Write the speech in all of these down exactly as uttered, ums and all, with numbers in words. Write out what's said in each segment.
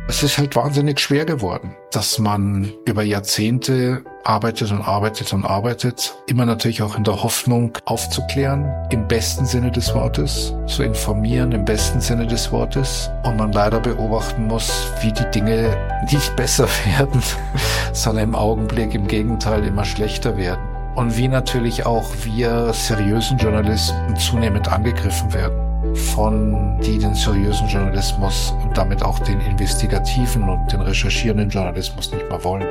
Es ist halt wahnsinnig schwer geworden, dass man über Jahrzehnte arbeitet und arbeitet und arbeitet, immer natürlich auch in der Hoffnung aufzuklären, im besten Sinne des Wortes, zu informieren im besten Sinne des Wortes, und man leider beobachten muss, wie die Dinge nicht besser werden, sondern im Augenblick im Gegenteil immer schlechter werden. Und wie natürlich auch wir seriösen Journalisten zunehmend angegriffen werden von die den seriösen Journalismus und damit auch den investigativen und den recherchierenden Journalismus nicht mehr wollen.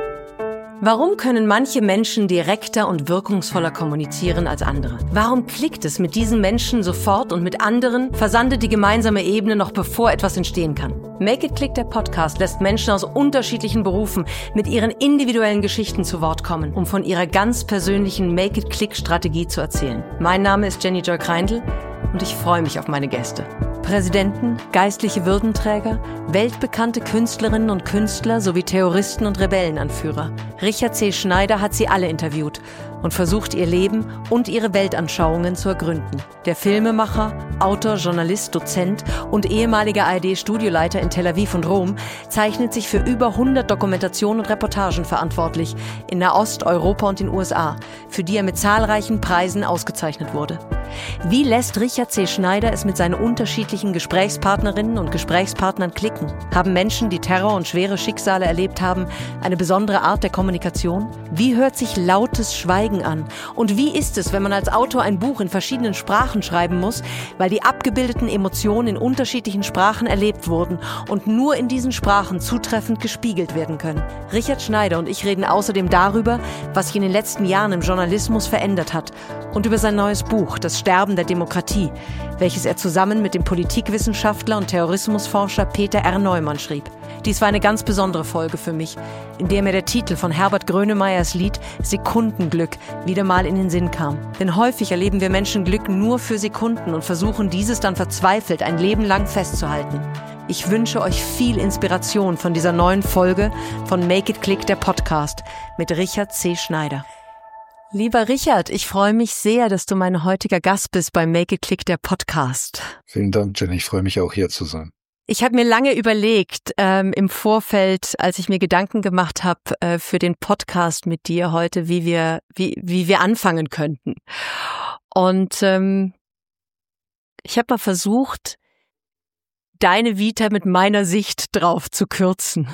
Warum können manche Menschen direkter und wirkungsvoller kommunizieren als andere? Warum klickt es mit diesen Menschen sofort und mit anderen versandet die gemeinsame Ebene noch bevor etwas entstehen kann? Make It Click, der Podcast, lässt Menschen aus unterschiedlichen Berufen mit ihren individuellen Geschichten zu Wort kommen, um von ihrer ganz persönlichen Make It Click Strategie zu erzählen. Mein Name ist Jenny Joy Kreindl und ich freue mich auf meine Gäste. Präsidenten, geistliche Würdenträger, weltbekannte Künstlerinnen und Künstler sowie Terroristen und Rebellenanführer. Richard C. Schneider hat sie alle interviewt und versucht, ihr Leben und ihre Weltanschauungen zu ergründen. Der Filmemacher, Autor, Journalist, Dozent und ehemaliger A R D-Studioleiter in Tel Aviv und Rom zeichnet sich für über hundert Dokumentationen und Reportagen verantwortlich in Nahost, Europa und den U S A, für die er mit zahlreichen Preisen ausgezeichnet wurde. Wie lässt Richard C. Schneider es mit seinen unterschiedlichen Gesprächspartnerinnen und Gesprächspartnern klicken? Haben Menschen, die Terror und schwere Schicksale erlebt haben, eine besondere Art der Kommunikation? Wie hört sich lautes Schweigen an? Und wie ist es, wenn man als Autor ein Buch in verschiedenen Sprachen schreiben muss, weil die abgebildeten Emotionen in unterschiedlichen Sprachen erlebt wurden und nur in diesen Sprachen zutreffend gespiegelt werden können? Richard Schneider und ich reden außerdem darüber, was sich in den letzten Jahren im Journalismus verändert hat, und über sein neues Buch, Das Sterben der Demokratie, welches er zusammen mit dem Politikwissenschaftler und Terrorismusforscher Peter R. Neumann schrieb. Dies war eine ganz besondere Folge für mich, in der mir der Titel von Herbert Grönemeyers Lied Sekundenglück wieder mal in den Sinn kam. Denn häufig erleben wir Menschen Glück nur für Sekunden und versuchen dieses dann verzweifelt ein Leben lang festzuhalten. Ich wünsche euch viel Inspiration von dieser neuen Folge von Make It Click, der Podcast mit Richard C. Schneider. Lieber Richard, ich freue mich sehr, dass du mein heutiger Gast bist bei Make It Click, der Podcast. Vielen Dank, Jenny. Ich freue mich auch, hier zu sein. Ich habe mir lange überlegt, ähm, im Vorfeld, als ich mir Gedanken gemacht habe äh, für den Podcast mit dir heute, wie wir, wie, wie wir anfangen könnten. Und ähm, ich habe mal versucht, deine Vita mit meiner Sicht drauf zu kürzen.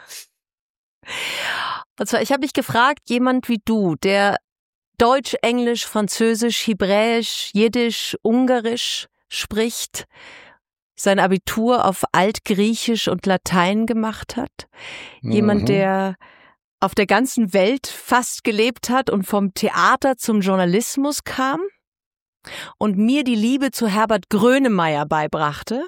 Und zwar, ich habe mich gefragt, jemand wie du, der Deutsch, Englisch, Französisch, Hebräisch, Jiddisch, Ungarisch spricht, sein Abitur auf Altgriechisch und Latein gemacht hat. Mhm. Jemand, der auf der ganzen Welt fast gelebt hat und vom Theater zum Journalismus kam und mir die Liebe zu Herbert Grönemeyer beibrachte.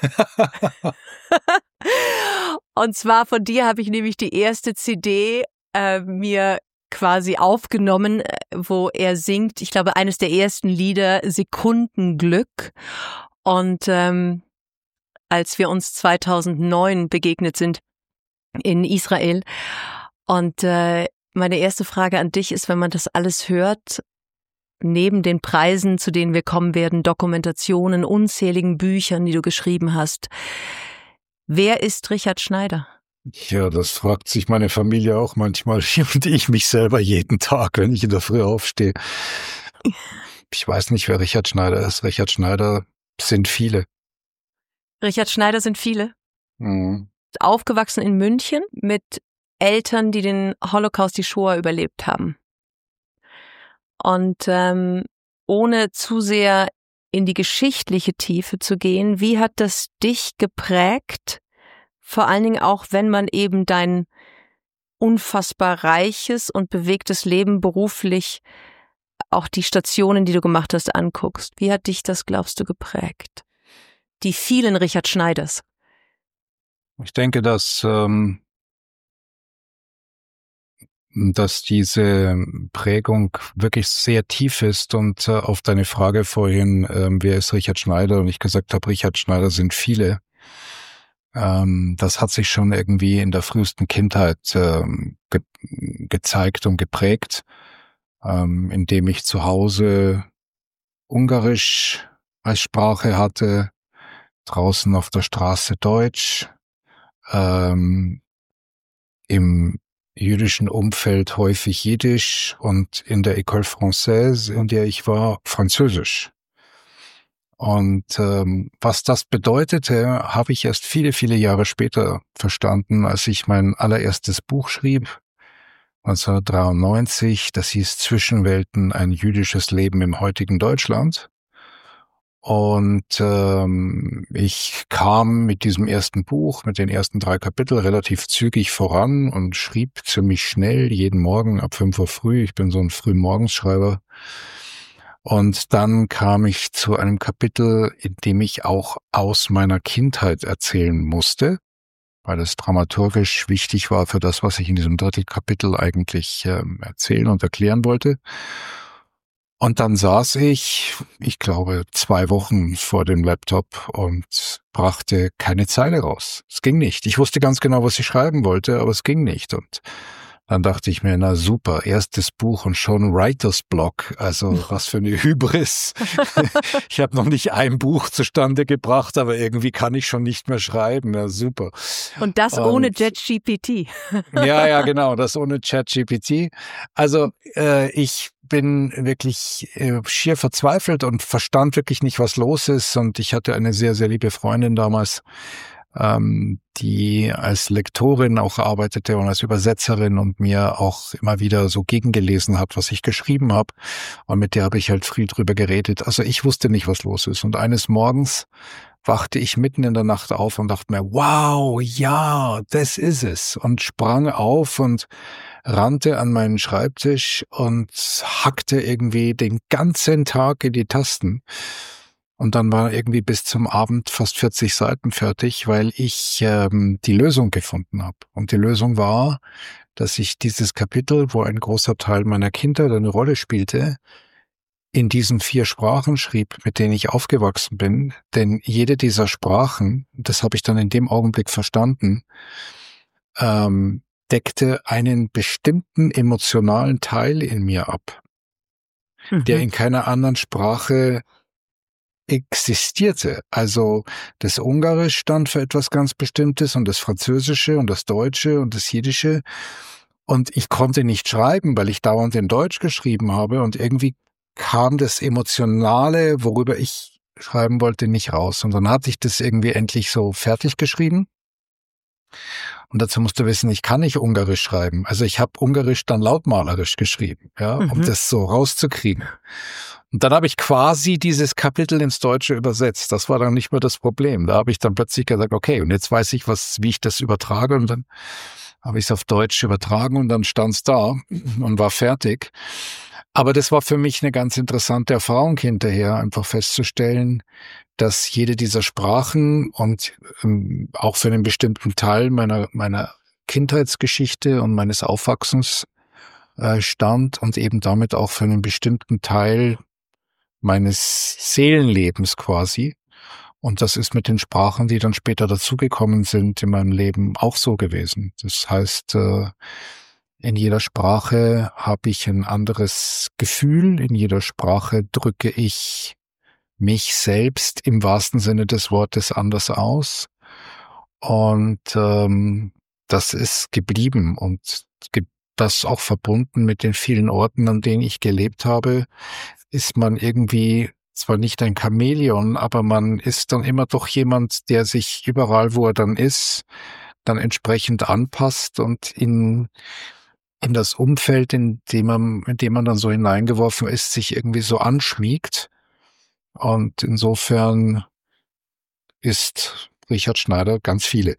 Und zwar von dir habe ich nämlich die erste C D äh, mir quasi aufgenommen, wo er singt, ich glaube, eines der ersten Lieder, Sekundenglück. Und ähm, als wir uns zweitausendneun begegnet sind in Israel. Und äh, meine erste Frage an dich ist, wenn man das alles hört, neben den Preisen, zu denen wir kommen werden, Dokumentationen, unzähligen Büchern, die du geschrieben hast, wer ist Richard Schneider? Ja, das fragt sich meine Familie auch manchmal und ich mich selber jeden Tag, wenn ich in der Früh aufstehe. Ich weiß nicht, wer Richard Schneider ist. Richard Schneider sind viele. Richard Schneider sind viele. Mhm. Aufgewachsen in München mit Eltern, die den Holocaust, die Shoah überlebt haben. Und ähm, ohne zu sehr in die geschichtliche Tiefe zu gehen, wie hat das dich geprägt? Vor allen Dingen auch, wenn man eben dein unfassbar reiches und bewegtes Leben beruflich, auch die Stationen, die du gemacht hast, anguckst. Wie hat dich das, glaubst du, geprägt? Die vielen Richard Schneiders. Ich denke, dass, ähm, dass diese Prägung wirklich sehr tief ist und äh, auf deine Frage vorhin, äh, wer ist Richard Schneider? Und ich gesagt habe, Richard Schneider sind viele. Ähm, das hat sich schon irgendwie in der frühesten Kindheit ähm, ge- gezeigt und geprägt, ähm, indem ich zu Hause Ungarisch als Sprache hatte, draußen auf der Straße Deutsch, ähm, im jüdischen Umfeld häufig Jiddisch und in der École Française, in der ich war, Französisch. Und ähm, was das bedeutete, habe ich erst viele, viele Jahre später verstanden, als ich mein allererstes Buch schrieb, neunzehnhundertdreiundneunzig. Das hieß Zwischenwelten, ein jüdisches Leben im heutigen Deutschland. Und ähm, ich kam mit diesem ersten Buch, mit den ersten drei Kapiteln relativ zügig voran und schrieb ziemlich schnell, jeden Morgen ab fünf Uhr früh. Ich bin so ein Frühmorgensschreiber. Und dann kam ich zu einem Kapitel, in dem ich auch aus meiner Kindheit erzählen musste, weil es dramaturgisch wichtig war für das, was ich in diesem dritten Kapitel eigentlich ähm, erzählen und erklären wollte. Und dann saß ich, ich glaube, zwei Wochen vor dem Laptop und brachte keine Zeile raus. Es ging nicht. Ich wusste ganz genau, was ich schreiben wollte, aber es ging nicht. Und dann dachte ich mir, na super, erstes Buch und schon Writer's Block. Also was für eine Hybris. Ich habe noch nicht ein Buch zustande gebracht, aber irgendwie kann ich schon nicht mehr schreiben. Ja, super. Und das und, ohne ChatGPT. Ja, ja, genau, das ohne ChatGPT. Also äh, ich bin wirklich äh, schier verzweifelt und verstand wirklich nicht, was los ist. Und ich hatte eine sehr, sehr liebe Freundin damals, ähm, die als Lektorin auch arbeitete und als Übersetzerin und mir auch immer wieder so gegengelesen hat, was ich geschrieben habe. Und mit der habe ich halt viel drüber geredet. Also ich wusste nicht, was los ist. Und eines Morgens wachte ich mitten in der Nacht auf und dachte mir, wow, ja, das ist es. Und sprang auf und rannte an meinen Schreibtisch und hackte irgendwie den ganzen Tag in die Tasten. Und dann war irgendwie bis zum Abend fast vierzig Seiten fertig, weil ich ähm, die Lösung gefunden habe. Und die Lösung war, dass ich dieses Kapitel, wo ein großer Teil meiner Kindheit eine Rolle spielte, in diesen vier Sprachen schrieb, mit denen ich aufgewachsen bin. Denn jede dieser Sprachen, das habe ich dann in dem Augenblick verstanden, ähm, deckte einen bestimmten emotionalen Teil in mir ab, mhm. der in keiner anderen Sprache existierte. Also das Ungarisch stand für etwas ganz Bestimmtes und das Französische und das Deutsche und das Jiddische. Und ich konnte nicht schreiben, weil ich dauernd in Deutsch geschrieben habe und irgendwie kam das Emotionale, worüber ich schreiben wollte, nicht raus. Und dann hatte ich das irgendwie endlich so fertig geschrieben. Und dazu musst du wissen, ich kann nicht Ungarisch schreiben. Also ich habe Ungarisch dann lautmalerisch geschrieben, ja, mhm. um das so rauszukriegen. Und dann habe ich quasi dieses Kapitel ins Deutsche übersetzt. Das war dann nicht mehr das Problem. Da habe ich dann plötzlich gesagt, okay, und jetzt weiß ich, was, wie ich das übertrage. Und dann habe ich es auf Deutsch übertragen und dann stand es da und war fertig. Aber das war für mich eine ganz interessante Erfahrung hinterher, einfach festzustellen, dass jede dieser Sprachen und ähm, auch für einen bestimmten Teil meiner meiner Kindheitsgeschichte und meines Aufwachsens äh, stand und eben damit auch für einen bestimmten Teil meines Seelenlebens quasi. Und das ist mit den Sprachen, die dann später dazugekommen sind in meinem Leben, auch so gewesen. Das heißt, äh, in jeder Sprache habe ich ein anderes Gefühl, in jeder Sprache drücke ich mich selbst im wahrsten Sinne des Wortes anders aus. Und ähm, das ist geblieben und das auch verbunden mit den vielen Orten, an denen ich gelebt habe, ist man irgendwie zwar nicht ein Chamäleon, aber man ist dann immer doch jemand, der sich überall, wo er dann ist, dann entsprechend anpasst und in in das Umfeld, in dem man, in dem man dann so hineingeworfen ist, sich irgendwie so anschmiegt. Und insofern ist Richard Schneider ganz viele.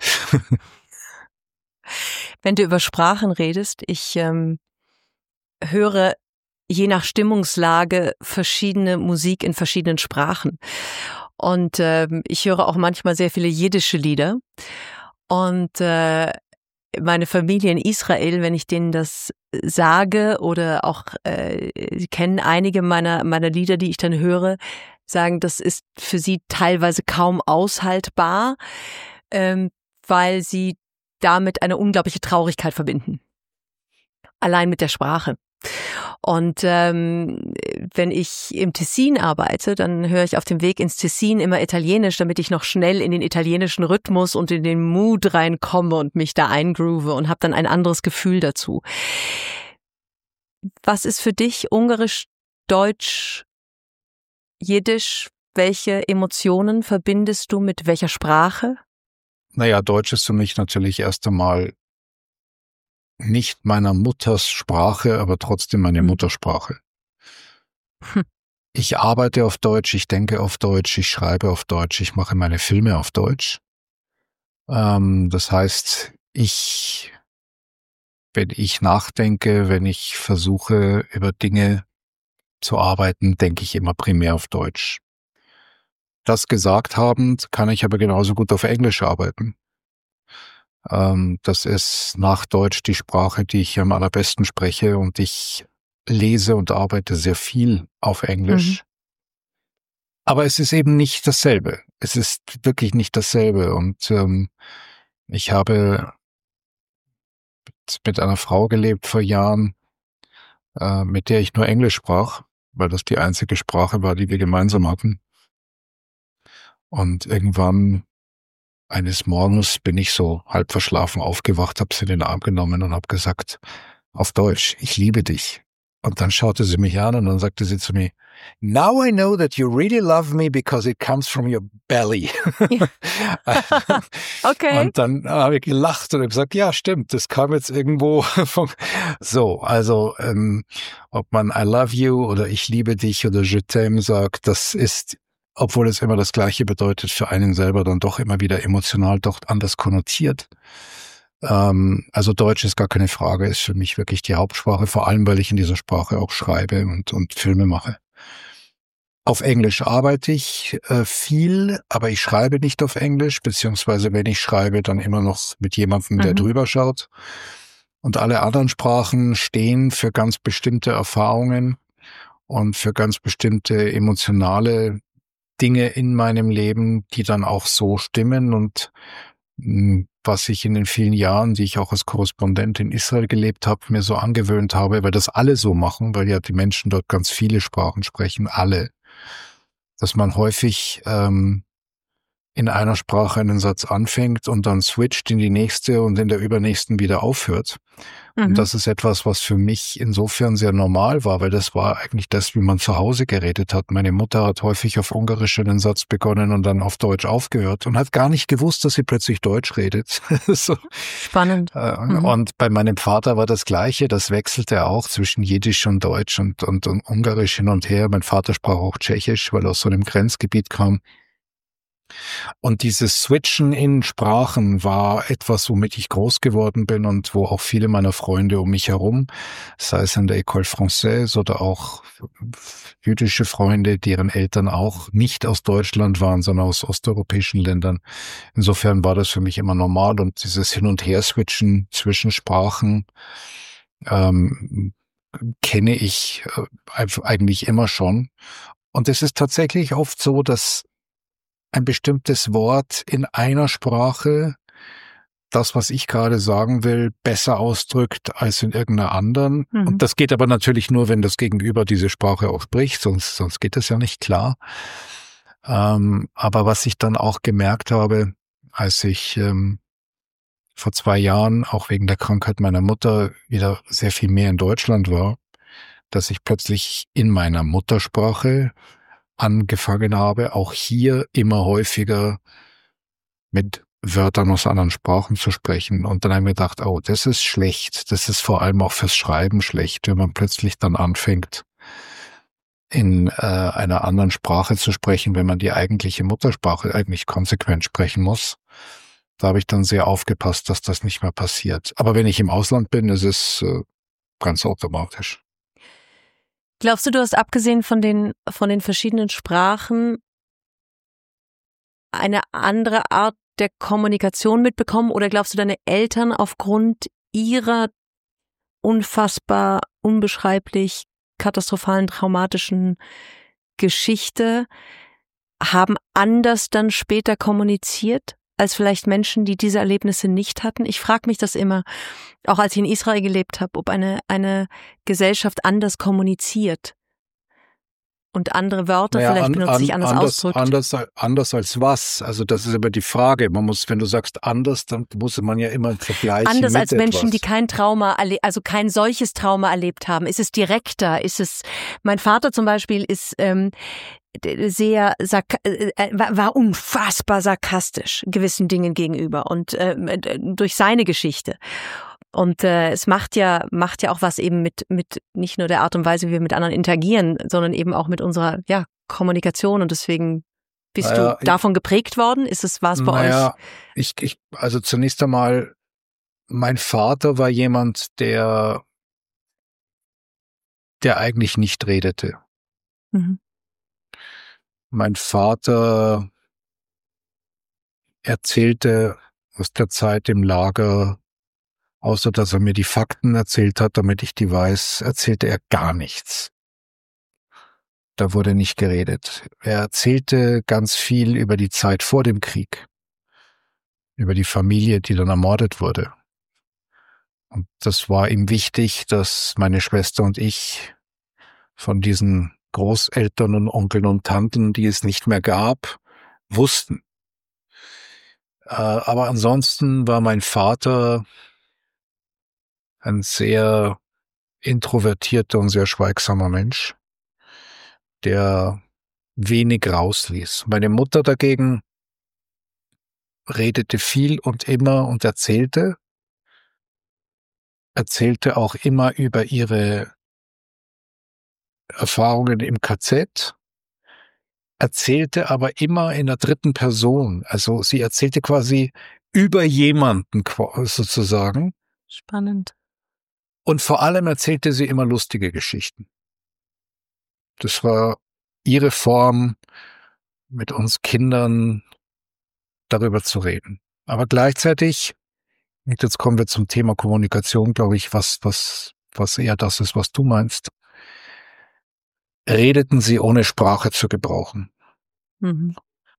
Wenn du über Sprachen redest, ich ähm, höre je nach Stimmungslage verschiedene Musik in verschiedenen Sprachen. Und ähm, ich höre auch manchmal sehr viele jiddische Lieder. Und äh, meine Familie in Israel, wenn ich denen das sage oder auch äh, sie kennen einige meiner meiner Lieder, die ich dann höre, sagen, das ist für sie teilweise kaum aushaltbar, ähm, weil sie damit eine unglaubliche Traurigkeit verbinden. Allein mit der Sprache. Und ähm, wenn ich im Tessin arbeite, dann höre ich auf dem Weg ins Tessin immer Italienisch, damit ich noch schnell in den italienischen Rhythmus und in den Mood reinkomme und mich da eingroove und habe dann ein anderes Gefühl dazu. Was ist für dich Ungarisch, Deutsch, Jiddisch? Welche Emotionen verbindest du mit welcher Sprache? Naja, Deutsch ist für mich natürlich erst einmal nicht meiner Mutters Sprache, aber trotzdem meine hm. Muttersprache. Hm. Ich arbeite auf Deutsch, ich denke auf Deutsch, ich schreibe auf Deutsch, ich mache meine Filme auf Deutsch. Ähm, das heißt, ich, wenn ich nachdenke, wenn ich versuche, über Dinge zu arbeiten, denke ich immer primär auf Deutsch. Das gesagt habend, kann ich aber genauso gut auf Englisch arbeiten. Ähm, das ist nach Deutsch die Sprache, die ich am allerbesten spreche, und ich lese und arbeite sehr viel auf Englisch. Mhm. Aber es ist eben nicht dasselbe. Es ist wirklich nicht dasselbe. Und ähm, ich habe mit einer Frau gelebt vor Jahren, äh, mit der ich nur Englisch sprach, weil das die einzige Sprache war, die wir gemeinsam hatten. Und irgendwann eines Morgens bin ich so halb verschlafen aufgewacht, habe sie in den Arm genommen und habe gesagt, auf Deutsch, ich liebe dich. Und dann schaute sie mich an und dann sagte sie zu mir, now I know that you really love me because it comes from your belly. Ja. Okay. Und dann habe ich gelacht und habe gesagt, ja, stimmt, das kam jetzt irgendwo von, so, also, ähm, ob man I love you oder ich liebe dich oder je t'aime sagt, das ist, obwohl es immer das Gleiche bedeutet, für einen selber dann doch immer wieder emotional doch anders konnotiert. Ähm, also Deutsch ist gar keine Frage, ist für mich wirklich die Hauptsprache, vor allem, weil ich in dieser Sprache auch schreibe und, und Filme mache. Auf Englisch arbeite ich äh, viel, aber ich schreibe nicht auf Englisch, beziehungsweise wenn ich schreibe, dann immer noch mit jemandem, der mhm. drüber schaut. Und alle anderen Sprachen stehen für ganz bestimmte Erfahrungen und für ganz bestimmte emotionale Dinge in meinem Leben, die dann auch so stimmen. Und mh, was ich in den vielen Jahren, die ich auch als Korrespondent in Israel gelebt habe, mir so angewöhnt habe, weil das alle so machen, weil ja die Menschen dort ganz viele Sprachen sprechen, alle, dass man häufig ähm, in einer Sprache einen Satz anfängt und dann switcht in die nächste und in der übernächsten wieder aufhört. Mhm. Und das ist etwas, was für mich insofern sehr normal war, weil das war eigentlich das, wie man zu Hause geredet hat. Meine Mutter hat häufig auf Ungarisch einen Satz begonnen und dann auf Deutsch aufgehört und hat gar nicht gewusst, dass sie plötzlich Deutsch redet. So. Spannend. Mhm. Und bei meinem Vater war das Gleiche. Das wechselte auch zwischen Jiddisch und Deutsch und, und, und Ungarisch hin und her. Mein Vater sprach auch Tschechisch, weil er aus so einem Grenzgebiet kam. Und dieses Switchen in Sprachen war etwas, womit ich groß geworden bin und wo auch viele meiner Freunde um mich herum, sei es in der École Française oder auch jüdische Freunde, deren Eltern auch nicht aus Deutschland waren, sondern aus osteuropäischen Ländern. Insofern war das für mich immer normal, und dieses Hin- und Her-Switchen zwischen Sprachen ähm, kenne ich äh, eigentlich immer schon. Und es ist tatsächlich oft so, dass ein bestimmtes Wort in einer Sprache das, was ich gerade sagen will, besser ausdrückt als in irgendeiner anderen. Mhm. Und das geht aber natürlich nur, wenn das Gegenüber diese Sprache auch spricht, sonst, sonst geht das ja nicht klar. Ähm, aber was ich dann auch gemerkt habe, als ich ähm, vor zwei Jahren, auch wegen der Krankheit meiner Mutter, wieder sehr viel mehr in Deutschland war, dass ich plötzlich in meiner Muttersprache angefangen habe, auch hier immer häufiger mit Wörtern aus anderen Sprachen zu sprechen. Und dann habe ich mir gedacht, oh, das ist schlecht. Das ist vor allem auch fürs Schreiben schlecht, wenn man plötzlich dann anfängt, in äh, einer anderen Sprache zu sprechen, wenn man die eigentliche Muttersprache eigentlich konsequent sprechen muss. Da habe ich dann sehr aufgepasst, dass das nicht mehr passiert. Aber wenn ich im Ausland bin, ist es äh, ganz automatisch. Glaubst du, du hast abgesehen von den, von den verschiedenen Sprachen eine andere Art der Kommunikation mitbekommen, oder glaubst du, deine Eltern aufgrund ihrer unfassbar, unbeschreiblich katastrophalen, traumatischen Geschichte haben anders dann später kommuniziert? als vielleicht Menschen, die diese Erlebnisse nicht hatten? Ich frage mich das immer, auch als ich in Israel gelebt habe, ob eine, eine Gesellschaft anders kommuniziert und andere Wörter Naja, vielleicht an, benutzt, an, sich anders, anders, ausdrückt. anders, anders als was? Also das ist aber die Frage. Man muss, wenn du sagst anders, dann muss man ja immer vergleichen Anders mit als Menschen, etwas. die kein Trauma, erle- also kein solches Trauma erlebt haben. Ist es direkter? Ist es? Mein Vater zum Beispiel ist ähm, sehr sarka- äh, war war unfassbar sarkastisch gewissen Dingen gegenüber und äh, durch seine Geschichte. Und äh, es macht ja macht ja auch was eben mit mit nicht nur der Art und Weise, wie wir mit anderen interagieren, sondern eben auch mit unserer ja Kommunikation. Und deswegen bist Naja, du davon geprägt worden? Ist es war es bei naja, euch? ich, ich, also zunächst einmal, mein Vater war jemand, der, der eigentlich nicht redete. Mhm. Mein Vater erzählte aus der Zeit im Lager, außer dass er mir die Fakten erzählt hat, damit ich die weiß, erzählte er gar nichts. Da wurde nicht geredet. Er erzählte ganz viel über die Zeit vor dem Krieg, über die Familie, die dann ermordet wurde. Und das war ihm wichtig, dass meine Schwester und ich von diesen Großeltern und Onkeln und Tanten, die es nicht mehr gab, wussten. Äh, aber ansonsten war mein Vater ein sehr introvertierter und sehr schweigsamer Mensch, der wenig rausließ. Meine Mutter dagegen redete viel und immer und erzählte, erzählte auch immer über ihre Erfahrungen im K Z, erzählte aber immer in der dritten Person. Also sie erzählte quasi über jemanden sozusagen. Spannend. Und vor allem erzählte sie immer lustige Geschichten. Das war ihre Form, mit uns Kindern darüber zu reden. Aber gleichzeitig, und jetzt kommen wir zum Thema Kommunikation, glaube ich, was, was, was eher das ist, was du meinst, redeten sie ohne Sprache zu gebrauchen. Mhm.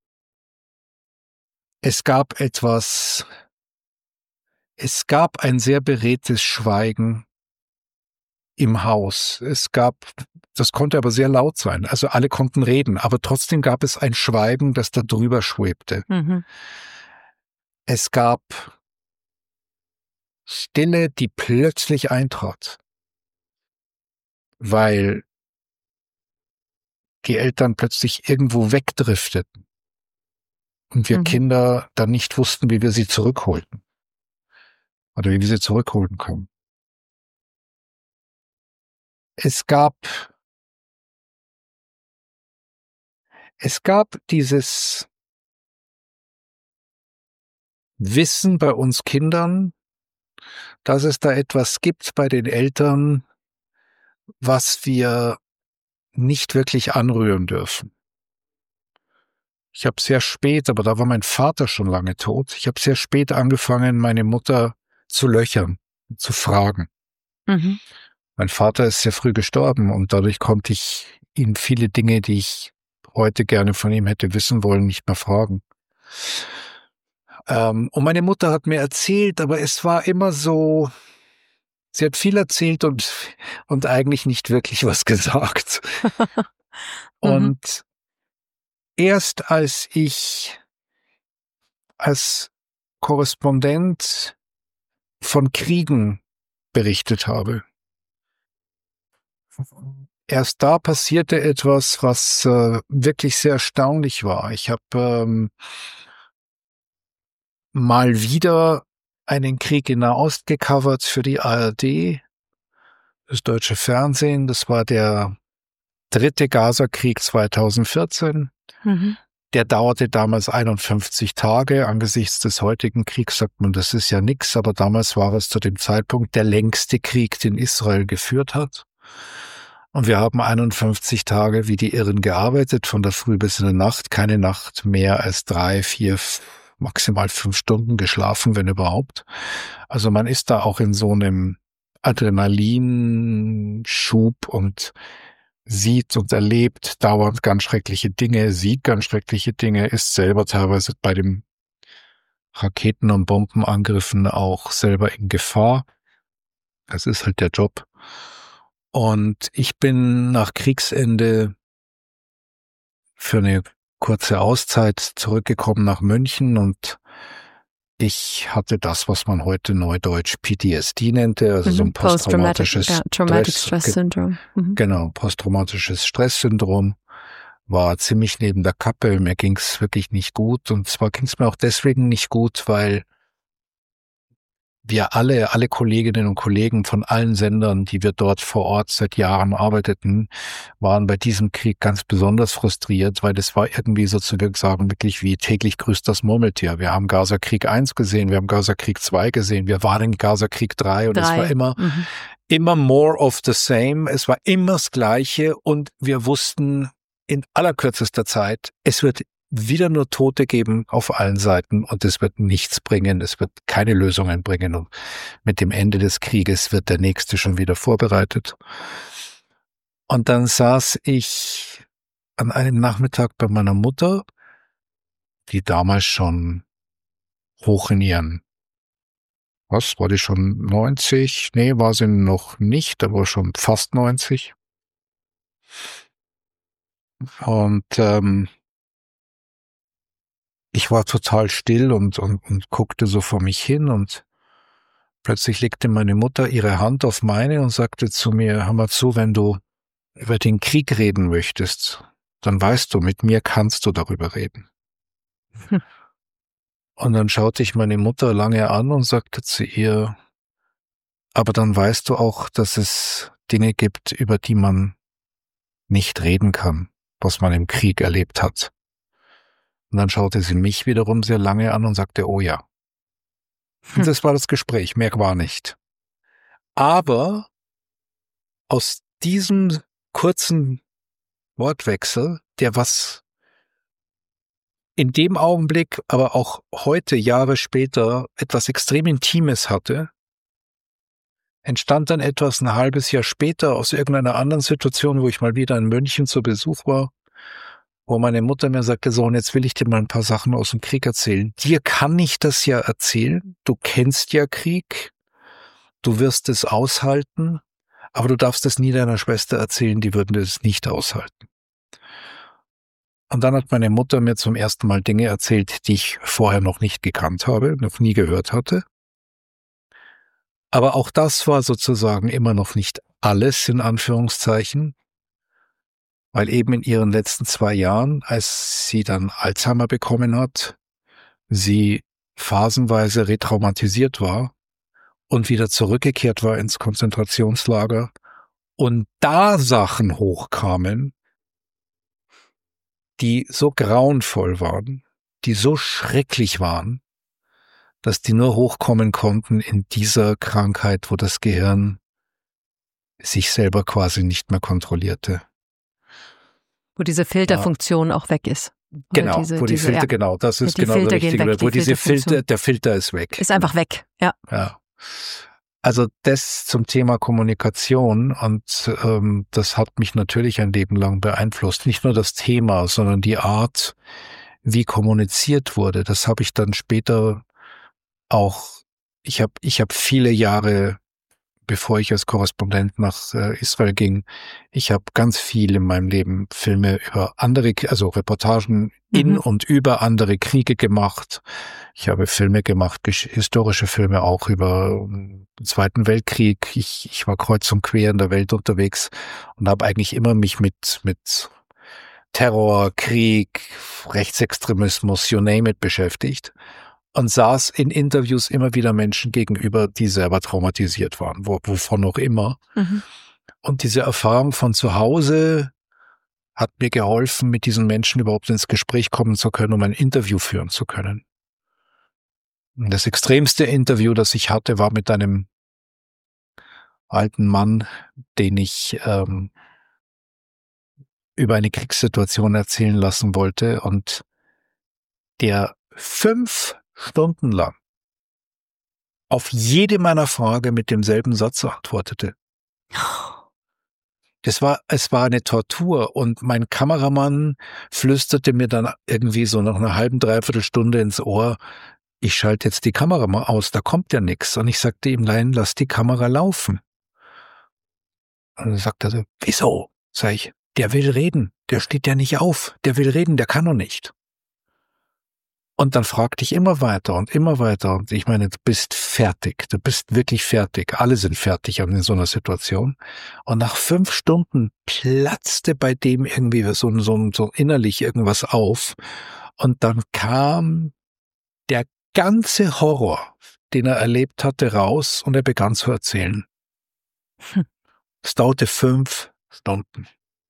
Es gab etwas, es gab ein sehr beredtes Schweigen im Haus. Es gab, das konnte aber sehr laut sein. Also alle konnten reden, aber trotzdem gab es ein Schweigen, das da drüber schwebte. Mhm. Es gab Stille, die plötzlich eintrat, weil die Eltern plötzlich irgendwo wegdrifteten und wir Mhm. Kinder dann nicht wussten, wie wir sie zurückholten oder wie wir sie zurückholen können. Es gab Es gab dieses Wissen bei uns Kindern, dass es da etwas gibt bei den Eltern, was wir nicht wirklich anrühren dürfen. Ich habe sehr spät, aber da war mein Vater schon lange tot, ich habe sehr spät angefangen, meine Mutter zu löchern, zu fragen. Mhm. Mein Vater ist sehr früh gestorben und dadurch konnte ich ihn viele Dinge, die ich heute gerne von ihm hätte wissen wollen, nicht mehr fragen. Ähm, und meine Mutter hat mir erzählt, aber es war immer so, sie hat viel erzählt und, und eigentlich nicht wirklich was gesagt. Und erst als ich als Korrespondent von Kriegen berichtet habe, erst da passierte etwas, was äh, wirklich sehr erstaunlich war. Ich habe ähm, mal wieder einen Krieg in Nahost gecovert für die A R D, das deutsche Fernsehen. Das war der dritte Gaza-Krieg zweitausendvierzehn. Mhm. Der dauerte damals einundfünfzig Tage. Angesichts des heutigen Kriegs sagt man, das ist ja nix, aber damals war es zu dem Zeitpunkt der längste Krieg, den Israel geführt hat. Und wir haben einundfünfzig Tage wie die Irren gearbeitet, von der Früh bis in die Nacht. Keine Nacht mehr als drei, vier, maximal fünf Stunden geschlafen, wenn überhaupt. Also man ist da auch in so einem Adrenalinschub und sieht und erlebt dauernd ganz schreckliche Dinge, sieht ganz schreckliche Dinge, ist selber teilweise bei dem Raketen- und Bombenangriffen auch selber in Gefahr. Das ist halt der Job. Und ich bin nach Kriegsende für eine kurze Auszeit zurückgekommen nach München und ich hatte das, was man heute neudeutsch P T S D nannte, also mhm, so ein posttraumatisches ja, Traumatic Stress, Stress Syndrome. Mhm. Genau, posttraumatisches Stresssyndrom. War ziemlich neben der Kappe, mir ging's wirklich nicht gut und zwar ging's mir auch deswegen nicht gut, weil wir alle, alle Kolleginnen und Kollegen von allen Sendern, die wir dort vor Ort seit Jahren arbeiteten, waren bei diesem Krieg ganz besonders frustriert, weil das war irgendwie sozusagen wirklich wie täglich grüßt das Murmeltier. Wir haben Gaza-Krieg eins gesehen, wir haben Gaza-Krieg zwei gesehen, wir waren in Gaza-Krieg drei und drei. Es war immer, mhm. immer more of the same, es war immer das Gleiche und wir wussten in allerkürzester Zeit, es wird wieder nur Tote geben auf allen Seiten und es wird nichts bringen, es wird keine Lösungen bringen und mit dem Ende des Krieges wird der nächste schon wieder vorbereitet. Und dann saß ich an einem Nachmittag bei meiner Mutter, die damals schon hoch in ihren, was, war die schon neunzig? Nee, war sie noch nicht, aber schon fast neunzig. Und ähm, ich war total still und, und, und guckte so vor mich hin und plötzlich legte meine Mutter ihre Hand auf meine und sagte zu mir, hör mal zu, wenn du über den Krieg reden möchtest, dann weißt du, mit mir kannst du darüber reden. Hm. Und dann schaute ich meine Mutter lange an und sagte zu ihr, aber dann weißt du auch, dass es Dinge gibt, über die man nicht reden kann, was man im Krieg erlebt hat. Und dann schaute sie mich wiederum sehr lange an und sagte, oh ja. Und das war das Gespräch, mehr war nicht. Aber aus diesem kurzen Wortwechsel, der was in dem Augenblick, aber auch heute, Jahre später, etwas extrem Intimes hatte, entstand dann etwas ein halbes Jahr später aus irgendeiner anderen Situation, wo ich mal wieder in München zu Besuch war, wo meine Mutter mir sagte, so, und jetzt will ich dir mal ein paar Sachen aus dem Krieg erzählen. Dir kann ich das ja erzählen. Du kennst ja Krieg. Du wirst es aushalten. Aber du darfst es nie deiner Schwester erzählen. Die würden es nicht aushalten. Und dann hat meine Mutter mir zum ersten Mal Dinge erzählt, die ich vorher noch nicht gekannt habe, noch nie gehört hatte. Aber auch das war sozusagen immer noch nicht alles, in Anführungszeichen. Weil eben in ihren letzten zwei Jahren, als sie dann Alzheimer bekommen hat, sie phasenweise retraumatisiert war und wieder zurückgekehrt war ins Konzentrationslager und da Sachen hochkamen, die so grauenvoll waren, die so schrecklich waren, dass die nur hochkommen konnten in dieser Krankheit, wo das Gehirn sich selber quasi nicht mehr kontrollierte. Wo diese Filterfunktion ja. auch weg ist. Genau, diese, wo die diese, Filter, ja. genau, das ist die genau Filter das Richtige, weg, wo die diese Filter, der Filter ist weg. Ist einfach weg, ja. Ja. Also das zum Thema Kommunikation und ähm, das hat mich natürlich ein Leben lang beeinflusst. Nicht nur das Thema, sondern die Art, wie kommuniziert wurde. Das habe ich dann später auch, ich habe ich habe viele Jahre, bevor ich als Korrespondent nach äh, Israel ging, ich habe ganz viel in meinem Leben Filme über andere, also Reportagen in mhm. und über andere Kriege gemacht. Ich habe Filme gemacht, historische Filme auch über den Zweiten Weltkrieg. Ich, ich war kreuz und quer in der Welt unterwegs und habe eigentlich immer mich mit mit Terror, Krieg, Rechtsextremismus, you name it, beschäftigt. Und saß in Interviews immer wieder Menschen gegenüber, die selber traumatisiert waren, wo, wovon auch immer. Mhm. Und diese Erfahrung von zu Hause hat mir geholfen, mit diesen Menschen überhaupt ins Gespräch kommen zu können, um ein Interview führen zu können. Und das extremste Interview, das ich hatte, war mit einem alten Mann, den ich ähm, über eine Kriegssituation erzählen lassen wollte und der fünf Stunden lang auf jede meiner Frage mit demselben Satz antwortete. Das war, es war eine Tortur und mein Kameramann flüsterte mir dann irgendwie so nach einer halben, dreiviertel Stunde ins Ohr, ich schalte jetzt die Kamera mal aus, da kommt ja nichts. Und ich sagte ihm, nein, lass die Kamera laufen. Und dann sagt er so, wieso? Sag ich, der will reden, der steht ja nicht auf, der will reden, der kann doch nicht. Und dann fragte ich immer weiter und immer weiter. Und ich meine, du bist fertig, du bist wirklich fertig. Alle sind fertig in so einer Situation. Und nach fünf Stunden platzte bei dem irgendwie so, so, so innerlich irgendwas auf. Und dann kam der ganze Horror, den er erlebt hatte, raus und er begann zu erzählen. Hm. Es dauerte fünf Stunden.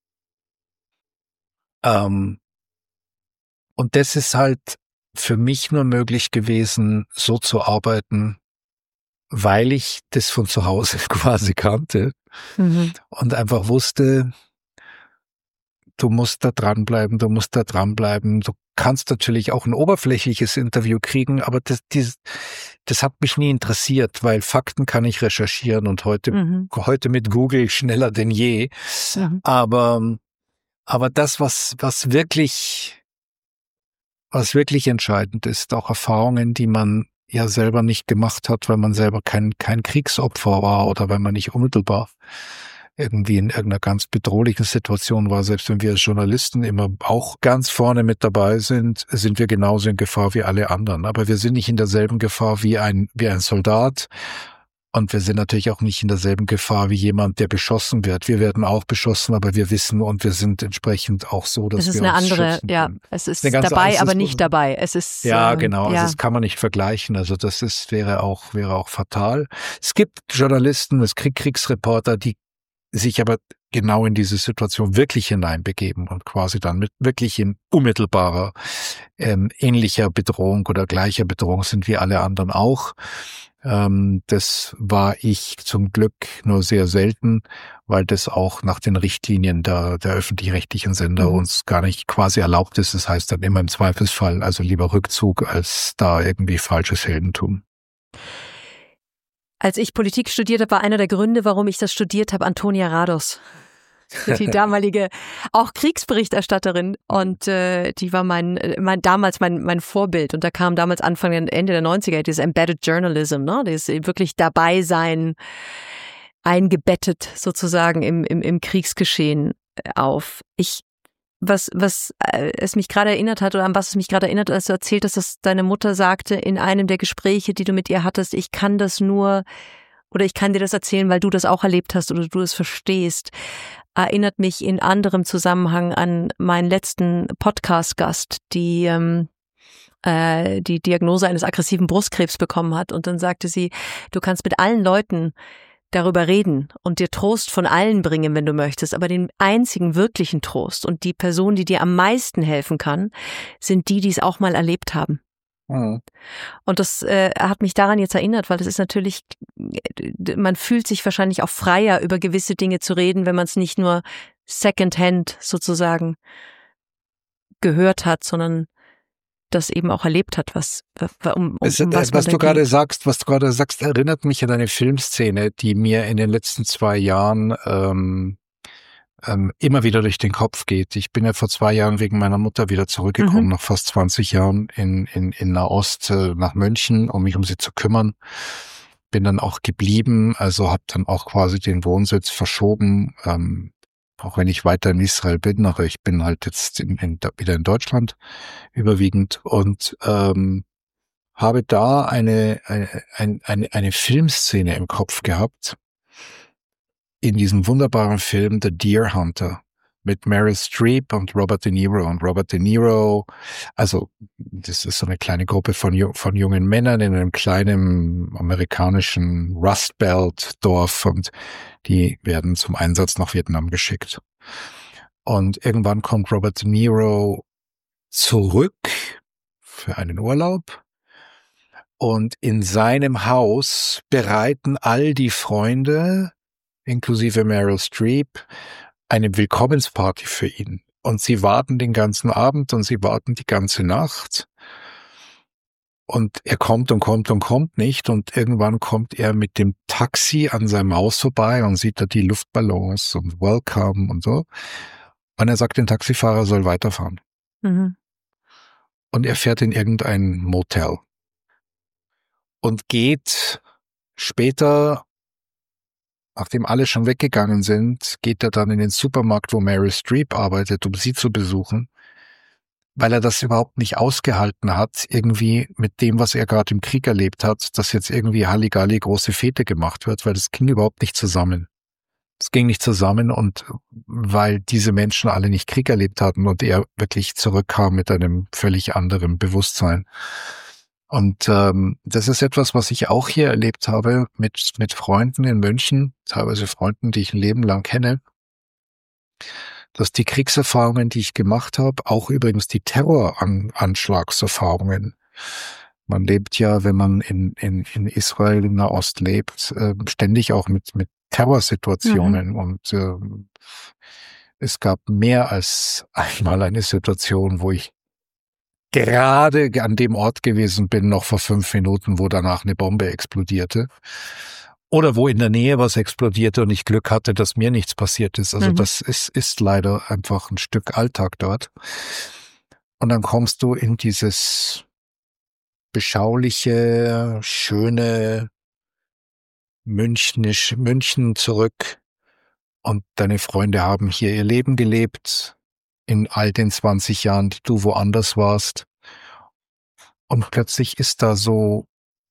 Ähm, und das ist halt für mich nur möglich gewesen, so zu arbeiten, weil ich das von zu Hause quasi kannte mhm. und einfach wusste, du musst da dranbleiben, du musst da dranbleiben. Du kannst natürlich auch ein oberflächliches Interview kriegen, aber das, das, das hat mich nie interessiert, weil Fakten kann ich recherchieren und heute, mhm. heute mit Google schneller denn je. Mhm. Aber, aber das, was, was wirklich, was wirklich entscheidend ist, auch Erfahrungen, die man ja selber nicht gemacht hat, weil man selber kein, kein Kriegsopfer war oder weil man nicht unmittelbar irgendwie in irgendeiner ganz bedrohlichen Situation war. Selbst wenn wir als Journalisten immer auch ganz vorne mit dabei sind, sind wir genauso in Gefahr wie alle anderen. Aber wir sind nicht in derselben Gefahr wie ein, wie ein Soldat. Und wir sind natürlich auch nicht in derselben Gefahr wie jemand, der beschossen wird. Wir werden auch beschossen, aber wir wissen und wir sind entsprechend auch so, dass wir uns schützen können. Es ist eine andere, ja, es ist dabei, aber nicht dabei. Es ist ja genau, also das kann man nicht vergleichen. Also das ist wäre auch wäre auch fatal. Es gibt Journalisten, es gibt Kriegsreporter, die sich aber genau in diese Situation wirklich hineinbegeben und quasi dann mit wirklich in unmittelbarer ähm, ähnlicher Bedrohung oder gleicher Bedrohung sind wie alle anderen auch. Ähm, das war ich zum Glück nur sehr selten, weil das auch nach den Richtlinien der, der öffentlich-rechtlichen Sender mhm. uns gar nicht quasi erlaubt ist. Das heißt dann immer im Zweifelsfall, also lieber Rückzug als da irgendwie falsches Heldentum. Als ich Politik studiert habe, war einer der Gründe, warum ich das studiert habe, Antonia Rados. Die damalige auch Kriegsberichterstatterin und äh, die war mein, mein damals mein mein Vorbild und da kam damals Anfang Ende der neunziger dieses Embedded Journalism, ne, das wirklich dabei sein, eingebettet sozusagen im im im Kriegsgeschehen auf. Ich was was äh, es mich gerade erinnert hat oder an was es mich gerade erinnert, als du erzählt hast, dass deine Mutter sagte in einem der Gespräche, die du mit ihr hattest, ich kann das nur oder ich kann dir das erzählen, weil du das auch erlebt hast oder du es verstehst, erinnert mich in anderem Zusammenhang an meinen letzten Podcast-Gast, die ähm, äh, die Diagnose eines aggressiven Brustkrebs bekommen hat. Und dann sagte sie, du kannst mit allen Leuten darüber reden und dir Trost von allen bringen, wenn du möchtest, aber den einzigen wirklichen Trost und die Person, die dir am meisten helfen kann, sind die, die es auch mal erlebt haben. Mhm. Und das äh, hat mich daran jetzt erinnert, weil das ist natürlich, man fühlt sich wahrscheinlich auch freier, über gewisse Dinge zu reden, wenn man es nicht nur secondhand sozusagen gehört hat, sondern das eben auch erlebt hat, was um, um, es, um was, was du gerade sagst, was du gerade sagst, erinnert mich an eine Filmszene, die mir in den letzten zwei Jahren ähm, ähm, immer wieder durch den Kopf geht. Ich bin ja vor zwei Jahren wegen meiner Mutter wieder zurückgekommen, mhm. nach fast zwanzig Jahren in in in Nahost äh, nach München, um mich um sie zu kümmern. Bin dann auch geblieben, also habe dann auch quasi den Wohnsitz verschoben. Ähm, auch wenn ich weiter in Israel bin, aber ich bin halt jetzt in, in, wieder in Deutschland überwiegend und ähm, habe da eine, eine, eine, eine Filmszene im Kopf gehabt, in diesem wunderbaren Film The Deer Hunter mit Meryl Streep und Robert De Niro. Und Robert De Niro, also das ist so eine kleine Gruppe von, von jungen Männern in einem kleinen amerikanischen Rust Belt Dorf und die werden zum Einsatz nach Vietnam geschickt. Und irgendwann kommt Robert De Niro zurück für einen Urlaub und in seinem Haus bereiten all die Freunde, inklusive Meryl Streep, eine Willkommensparty für ihn. Und sie warten den ganzen Abend und sie warten die ganze Nacht. Und er kommt und kommt und kommt nicht. Und irgendwann kommt er mit dem Taxi an seinem Haus vorbei und sieht da die Luftballons und Welcome und so. Und er sagt, den Taxifahrer er soll weiterfahren. Mhm. Und er fährt in irgendein Motel. und geht später, nachdem alle schon weggegangen sind, geht er dann in den Supermarkt, wo Meryl Streep arbeitet, um sie zu besuchen, weil er das überhaupt nicht ausgehalten hat, irgendwie mit dem, was er gerade im Krieg erlebt hat, dass jetzt irgendwie Halligalli große Fete gemacht wird, weil das ging überhaupt nicht zusammen. Es ging nicht zusammen und weil diese Menschen alle nicht Krieg erlebt hatten und er wirklich zurückkam mit einem völlig anderen Bewusstsein. Und ähm, das ist etwas, was ich auch hier erlebt habe mit mit Freunden in München, teilweise Freunden, die ich ein Leben lang kenne, dass die Kriegserfahrungen, die ich gemacht habe, auch übrigens die Terroranschlagserfahrungen. Man lebt ja, wenn man in in in Israel, in Nahost lebt, äh, ständig auch mit mit Terrorsituationen. Mhm. Und äh, es gab mehr als einmal eine Situation, wo ich gerade an dem Ort gewesen bin, noch vor fünf Minuten, wo danach eine Bombe explodierte. Oder wo in der Nähe was explodierte und ich Glück hatte, dass mir nichts passiert ist. Also mhm. das ist, ist leider einfach ein Stück Alltag dort. Und dann kommst du in dieses beschauliche, schöne Münchnisch, München zurück und deine Freunde haben hier ihr Leben gelebt in all den zwanzig Jahren, die du woanders warst. Und plötzlich ist da so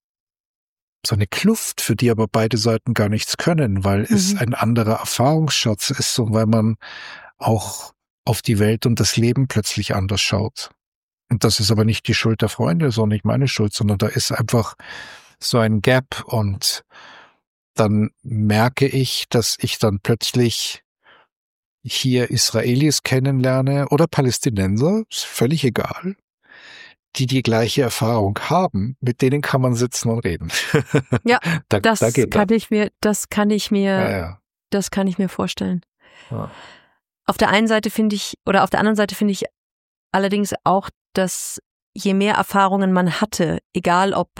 so eine Kluft, für die aber beide Seiten gar nichts können, weil mhm. es ein anderer Erfahrungsschatz ist und weil man auch auf die Welt und das Leben plötzlich anders schaut. Und das ist aber nicht die Schuld der Freunde, sondern nicht meine Schuld, sondern da ist einfach so ein Gap und dann merke ich, dass ich dann plötzlich hier Israelis kennenlerne oder Palästinenser, ist völlig egal, die die gleiche Erfahrung haben, mit denen kann man sitzen und reden. Ja, da, das da geht kann das. ich mir, das kann ich mir, ja, ja. das kann ich mir vorstellen. Ja. Auf der einen Seite finde ich, oder auf der anderen Seite finde ich allerdings auch, dass je mehr Erfahrungen man hatte, egal ob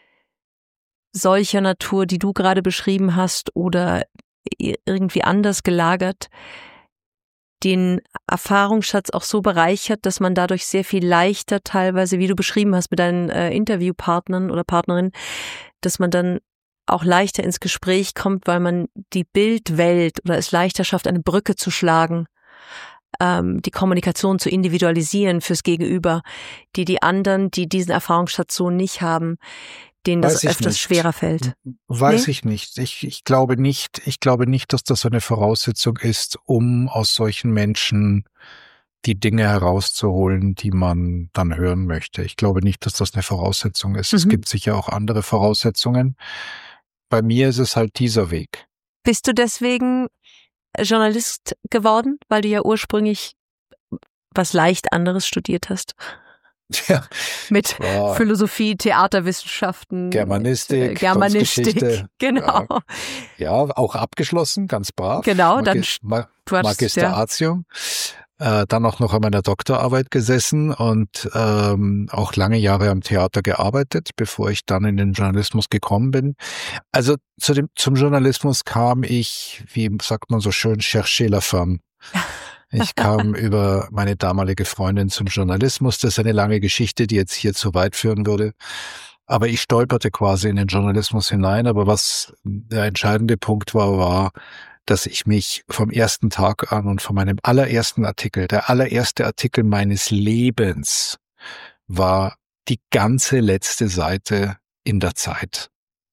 solcher Natur, die du gerade beschrieben hast, oder irgendwie anders gelagert, den Erfahrungsschatz auch so bereichert, dass man dadurch sehr viel leichter teilweise, wie du beschrieben hast mit deinen äh, Interviewpartnern oder Partnerinnen, dass man dann auch leichter ins Gespräch kommt, weil man die Bildwelt oder es leichter schafft, eine Brücke zu schlagen, ähm, die Kommunikation zu individualisieren fürs Gegenüber, die die anderen, die diesen Erfahrungsschatz so nicht haben, denen das öfters nicht. schwerer fällt. Weiß nee? ich nicht. Ich, ich glaube nicht, ich glaube nicht, dass das eine Voraussetzung ist, um aus solchen Menschen die Dinge herauszuholen, die man dann hören möchte. Ich glaube nicht, dass das eine Voraussetzung ist. Mhm. Es gibt sicher auch andere Voraussetzungen. Bei mir ist es halt dieser Weg. Bist du deswegen Journalist geworden, weil du ja ursprünglich was leicht anderes studiert hast? Ja. Mit oh. Philosophie, Theaterwissenschaften, Germanistik, mit, äh, Germanistik, genau. Ja. ja, auch abgeschlossen, ganz brav. Genau, Magis- dann Ma- du hast, Magister ja. Artium. Äh, dann auch noch an meiner Doktorarbeit gesessen und ähm, auch lange Jahre am Theater gearbeitet, bevor ich dann in den Journalismus gekommen bin. Also zu dem, zum Journalismus kam ich, wie sagt man so schön, chercher la femme. Ich kam über meine damalige Freundin zum Journalismus. Das ist eine lange Geschichte, die jetzt hier zu weit führen würde. Aber ich stolperte quasi in den Journalismus hinein. Aber was der entscheidende Punkt war, war, dass ich mich vom ersten Tag an und von meinem allerersten Artikel, der allererste Artikel meines Lebens, war die ganze letzte Seite in der Zeit.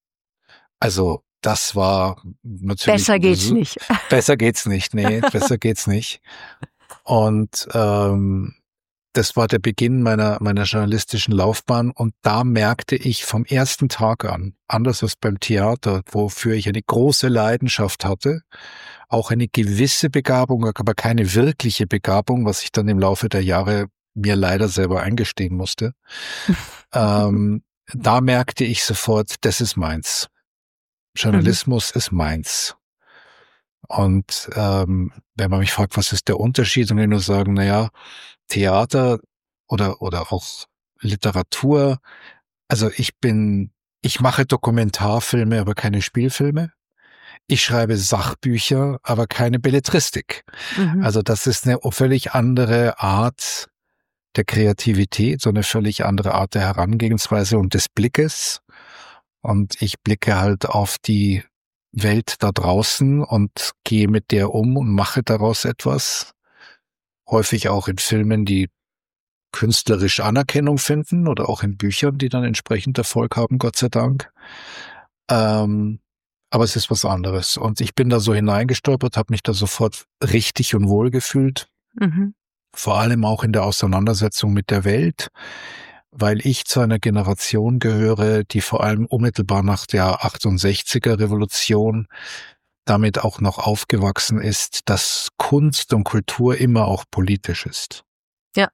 Also das war natürlich... Besser geht's nicht. Besser geht's nicht, nee, besser geht's nicht. Und ähm, das war der Beginn meiner meiner journalistischen Laufbahn und da merkte ich vom ersten Tag an, anders als beim Theater, wofür ich eine große Leidenschaft hatte, auch eine gewisse Begabung, aber keine wirkliche Begabung, was ich dann im Laufe der Jahre mir leider selber eingestehen musste. ähm, da merkte ich sofort, das ist meins. Journalismus mhm. ist meins. Und ähm, wenn man mich fragt, was ist der Unterschied, dann kann ich nur sagen, naja, Theater oder oder auch Literatur, also ich bin, ich mache Dokumentarfilme, aber keine Spielfilme. Ich schreibe Sachbücher, aber keine Belletristik. Mhm. Also das ist eine völlig andere Art der Kreativität, so eine völlig andere Art der Herangehensweise und des Blickes. Und ich blicke halt auf die Welt da draußen und gehe mit der um und mache daraus etwas. Häufig auch in Filmen, die künstlerisch Anerkennung finden oder auch in Büchern, die dann entsprechend Erfolg haben, Gott sei Dank. Ähm, aber es ist was anderes. Und ich bin da so hineingestolpert, habe mich da sofort richtig und wohl gefühlt. Mhm. Vor allem auch in der Auseinandersetzung mit der Welt, weil ich zu einer Generation gehöre, die vor allem unmittelbar nach der achtundsechziger Revolution damit auch noch aufgewachsen ist, dass Kunst und Kultur immer auch politisch ist. Ja.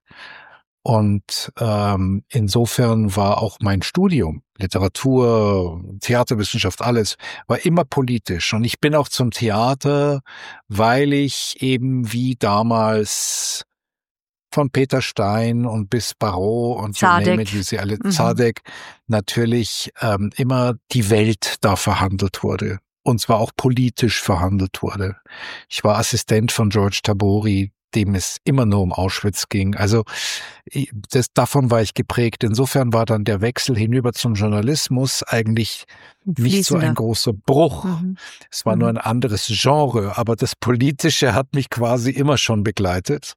Und ähm, insofern war auch mein Studium, Literatur, Theaterwissenschaft, alles, war immer politisch. Und ich bin auch zum Theater, weil ich eben wie damals von Peter Stein und bis Barrault und you name it, wie sie alle, Mhm. Zadek, natürlich ähm, immer die Welt da verhandelt wurde. Und zwar auch politisch verhandelt wurde. Ich war Assistent von George Tabori, dem es immer nur um Auschwitz ging. Also das, davon war ich geprägt. Insofern war dann der Wechsel hinüber zum Journalismus eigentlich nicht so ein großer Bruch. Mhm. Es war mhm. nur ein anderes Genre, aber das Politische hat mich quasi immer schon begleitet.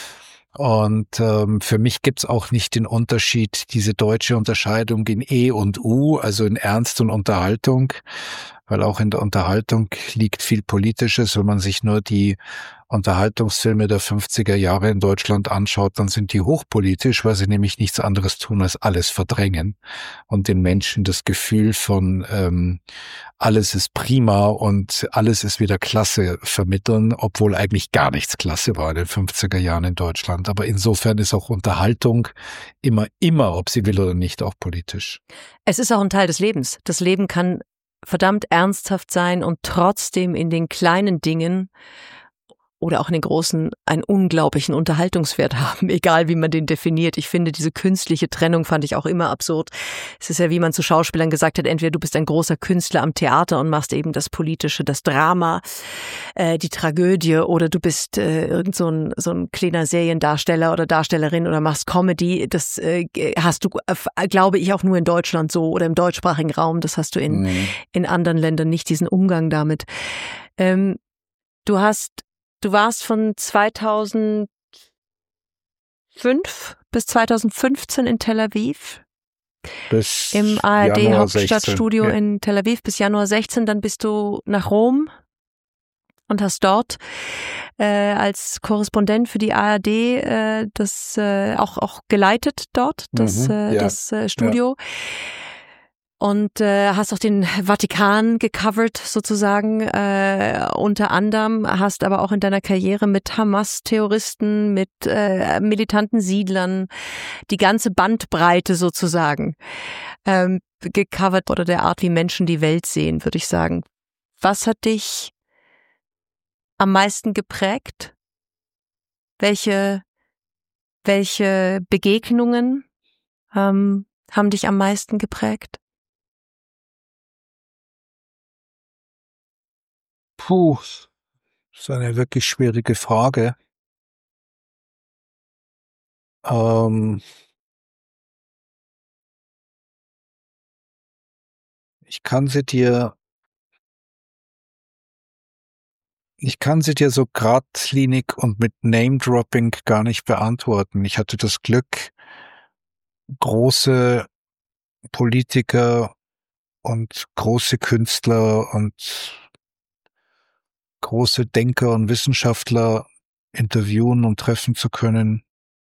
Und ähm, für mich gibt's auch nicht den Unterschied, diese deutsche Unterscheidung in E und U, also in Ernst und Unterhaltung, weil auch in der Unterhaltung liegt viel Politisches. Wenn man sich nur die Unterhaltungsfilme der fünfziger Jahre in Deutschland anschaut, dann sind die hochpolitisch, weil sie nämlich nichts anderes tun, als alles verdrängen und den Menschen das Gefühl von ähm, alles ist prima und alles ist wieder klasse vermitteln, obwohl eigentlich gar nichts klasse war in den fünfziger Jahren in Deutschland. Aber insofern ist auch Unterhaltung immer, immer, ob sie will oder nicht, auch politisch. Es ist auch ein Teil des Lebens. Das Leben kann verdammt ernsthaft sein und trotzdem in den kleinen Dingen oder auch in den großen einen unglaublichen Unterhaltungswert haben, egal wie man den definiert. Ich finde, diese künstliche Trennung fand ich auch immer absurd. Es ist ja, wie man zu Schauspielern gesagt hat, entweder du bist ein großer Künstler am Theater und machst eben das Politische, das Drama, äh, die Tragödie, oder du bist äh, irgend so ein, so ein kleiner Seriendarsteller oder Darstellerin oder machst Comedy. Das äh, hast du, äh, glaube ich, auch nur in Deutschland so oder im deutschsprachigen Raum. Das hast du in, mhm. in anderen Ländern nicht, diesen Umgang damit. Ähm, du hast Du warst von zweitausendfünf bis zweitausendfünfzehn in Tel Aviv. Bis im A R D-Hauptstadtstudio ja. in Tel Aviv bis Januar sechzehn. Dann bist du nach Rom und hast dort äh, als Korrespondent für die A R D äh, das äh, auch auch geleitet dort, das, mhm, äh, ja. das äh, Studio. Ja. Und äh, hast auch den Vatikan gecovert sozusagen, äh, unter anderem, hast aber auch in deiner Karriere mit Hamas-Terroristen, mit äh, militanten Siedlern, die ganze Bandbreite sozusagen ähm, gecovert oder der Art, wie Menschen die Welt sehen, würde ich sagen. Was hat dich am meisten geprägt? Welche, welche Begegnungen ähm, haben dich am meisten geprägt? Puh, das ist eine wirklich schwierige Frage. Ähm, ich kann sie dir, ich kann sie dir so geradlinig und mit Name-Dropping gar nicht beantworten. Ich hatte das Glück, große Politiker und große Künstler und große Denker und Wissenschaftler interviewen und treffen zu können.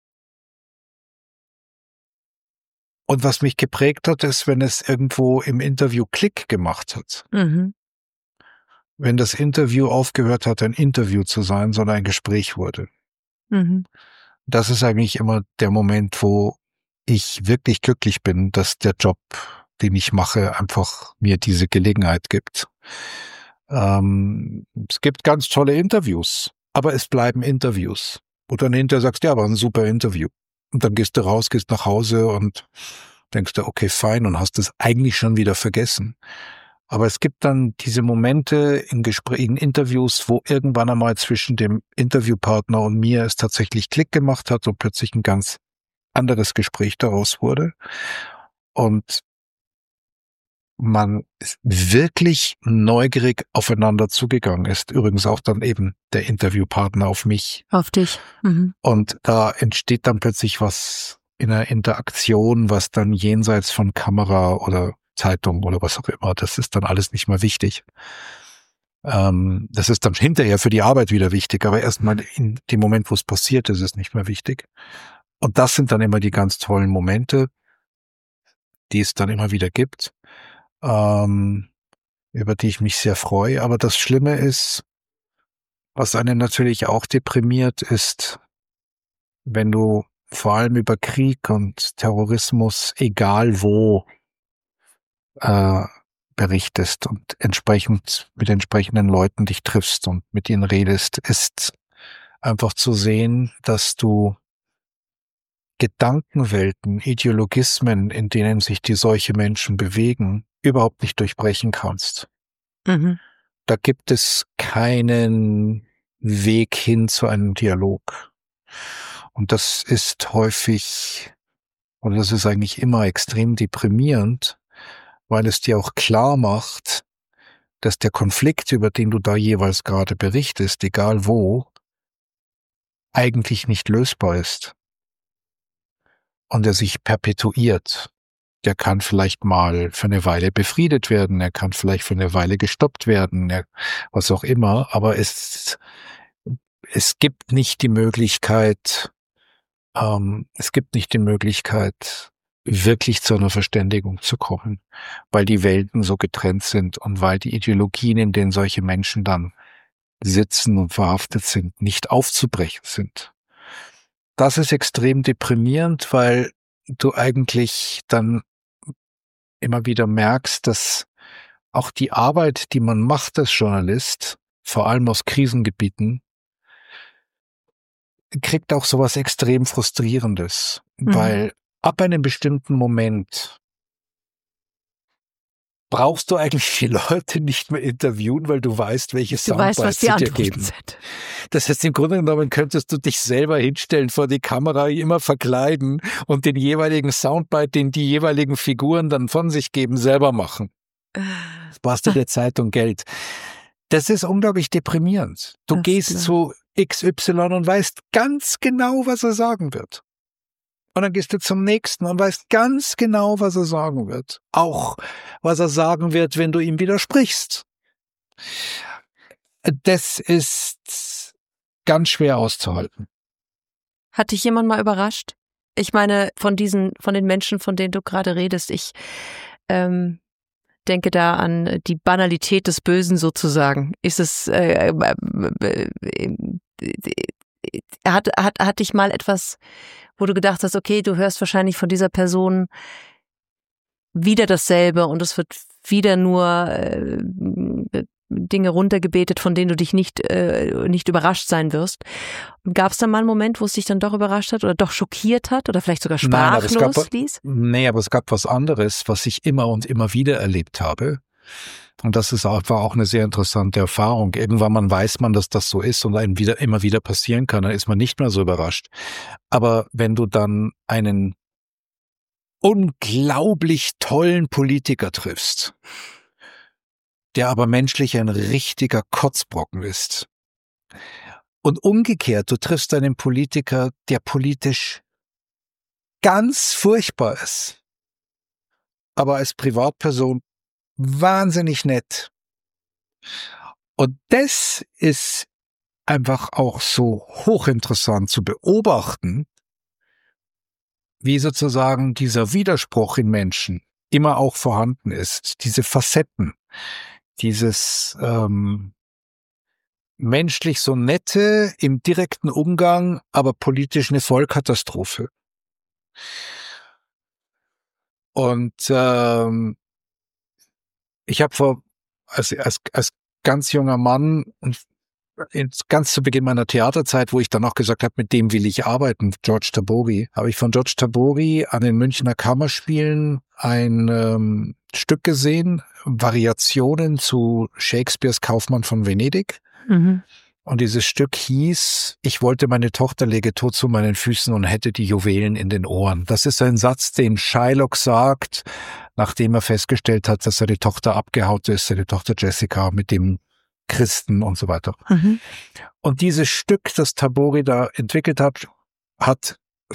Und was mich geprägt hat, ist, wenn es irgendwo im Interview Klick gemacht hat. Mhm. Wenn das Interview aufgehört hat, ein Interview zu sein, sondern ein Gespräch wurde. Mhm. Das ist eigentlich immer der Moment, wo ich wirklich glücklich bin, dass der Job, den ich mache, einfach mir diese Gelegenheit gibt. Ähm, es gibt ganz tolle Interviews, aber es bleiben Interviews. Und dann hinterher sagst du, ja, war ein super Interview. Und dann gehst du raus, gehst nach Hause und denkst du, okay, fein, und hast es eigentlich schon wieder vergessen. Aber es gibt dann diese Momente in Gesprächen, in Interviews, wo irgendwann einmal zwischen dem Interviewpartner und mir es tatsächlich Klick gemacht hat und plötzlich ein ganz anderes Gespräch daraus wurde. Und man wirklich neugierig aufeinander zugegangen ist. Übrigens auch dann eben der Interviewpartner auf mich. Auf dich. Mhm. Und da entsteht dann plötzlich was in einer Interaktion, was dann jenseits von Kamera oder Zeitung oder was auch immer, das ist dann alles nicht mehr wichtig. Ähm, das ist dann hinterher für die Arbeit wieder wichtig, aber erstmal in dem Moment, wo es passiert, ist es nicht mehr wichtig. Und das sind dann immer die ganz tollen Momente, die es dann immer wieder gibt, ähm, über die ich mich sehr freue. Aber das Schlimme ist, was einen natürlich auch deprimiert, ist, wenn du vor allem über Krieg und Terrorismus, egal wo, äh, berichtest und entsprechend mit entsprechenden Leuten dich triffst und mit ihnen redest, ist einfach zu sehen, dass du Gedankenwelten, Ideologismen, in denen sich die solche Menschen bewegen, überhaupt nicht durchbrechen kannst. Mhm. Da gibt es keinen Weg hin zu einem Dialog. Und das ist häufig, oder das ist eigentlich immer extrem deprimierend, weil es dir auch klar macht, dass der Konflikt, über den du da jeweils gerade berichtest, egal wo, eigentlich nicht lösbar ist. Und er sich perpetuiert. Der kann vielleicht mal für eine Weile befriedet werden, er kann vielleicht für eine Weile gestoppt werden, er, was auch immer, aber es, es gibt nicht die Möglichkeit, ähm, es gibt nicht die Möglichkeit, wirklich zu einer Verständigung zu kommen, weil die Welten so getrennt sind und weil die Ideologien, in denen solche Menschen dann sitzen und verhaftet sind, nicht aufzubrechen sind. Das ist extrem deprimierend, weil du eigentlich dann immer wieder merkst, dass auch die Arbeit, die man macht als Journalist, vor allem aus Krisengebieten, kriegt auch sowas extrem Frustrierendes, Mhm. weil ab einem bestimmten Moment brauchst du eigentlich die Leute nicht mehr interviewen, weil du weißt, welche Du weißt, was Soundbites die sie dir Antworten geben. sind. Das heißt, im Grunde genommen könntest du dich selber hinstellen vor die Kamera, immer verkleiden und den jeweiligen Soundbite, den die jeweiligen Figuren dann von sich geben, selber machen. Das sparst du der Zeit und Geld. Das ist unglaublich deprimierend. Du Das gehst klar. zu X Y und weißt ganz genau, was er sagen wird. Und dann gehst du zum nächsten und weißt ganz genau, was er sagen wird. Auch, was er sagen wird, wenn du ihm widersprichst. Das ist ganz schwer auszuhalten. Hat dich jemand mal überrascht? Ich meine, von diesen, von den Menschen, von denen du gerade redest, ich ähm, denke da an die Banalität des Bösen sozusagen. Ist es, äh, äh, äh, äh, hat, hat, hat dich mal etwas, wo du gedacht hast, okay, du hörst wahrscheinlich von dieser Person wieder dasselbe und es wird wieder nur äh, Dinge runtergebetet, von denen du dich nicht äh, nicht überrascht sein wirst. Gab es da mal einen Moment, wo es dich dann doch überrascht hat oder doch schockiert hat oder vielleicht sogar sprachlos Nein, aber es gab, ließ? Nee, aber es gab was anderes, was ich immer und immer wieder erlebt habe. Und das ist auch, war auch eine sehr interessante Erfahrung. Irgendwann man weiß man, dass das so ist und einem wieder immer wieder passieren kann, dann ist man nicht mehr so überrascht. Aber wenn du dann einen unglaublich tollen Politiker triffst, der aber menschlich ein richtiger Kotzbrocken ist. Und umgekehrt, du triffst einen Politiker, der politisch ganz furchtbar ist, aber als Privatperson wahnsinnig nett. Und das ist einfach auch so hochinteressant zu beobachten, wie sozusagen dieser Widerspruch in Menschen immer auch vorhanden ist, diese Facetten, dieses ähm, menschlich so nette im direkten Umgang, aber politisch eine Vollkatastrophe. Und ähm, ich habe vor als, als als ganz junger Mann und ganz zu Beginn meiner Theaterzeit, wo ich dann auch gesagt habe, mit dem will ich arbeiten, George Tabori, habe ich von George Tabori an den Münchner Kammerspielen ein ähm, Stück gesehen, Variationen zu Shakespeares Kaufmann von Venedig. Mhm. Und dieses Stück hieß, ich wollte meine Tochter lege tot zu meinen Füßen und hätte die Juwelen in den Ohren. Das ist ein Satz, den Shylock sagt, nachdem er festgestellt hat, dass seine Tochter abgehaut ist, seine Tochter Jessica mit dem Christen und so weiter. Mhm. Und dieses Stück, das Tabori da entwickelt hat, hat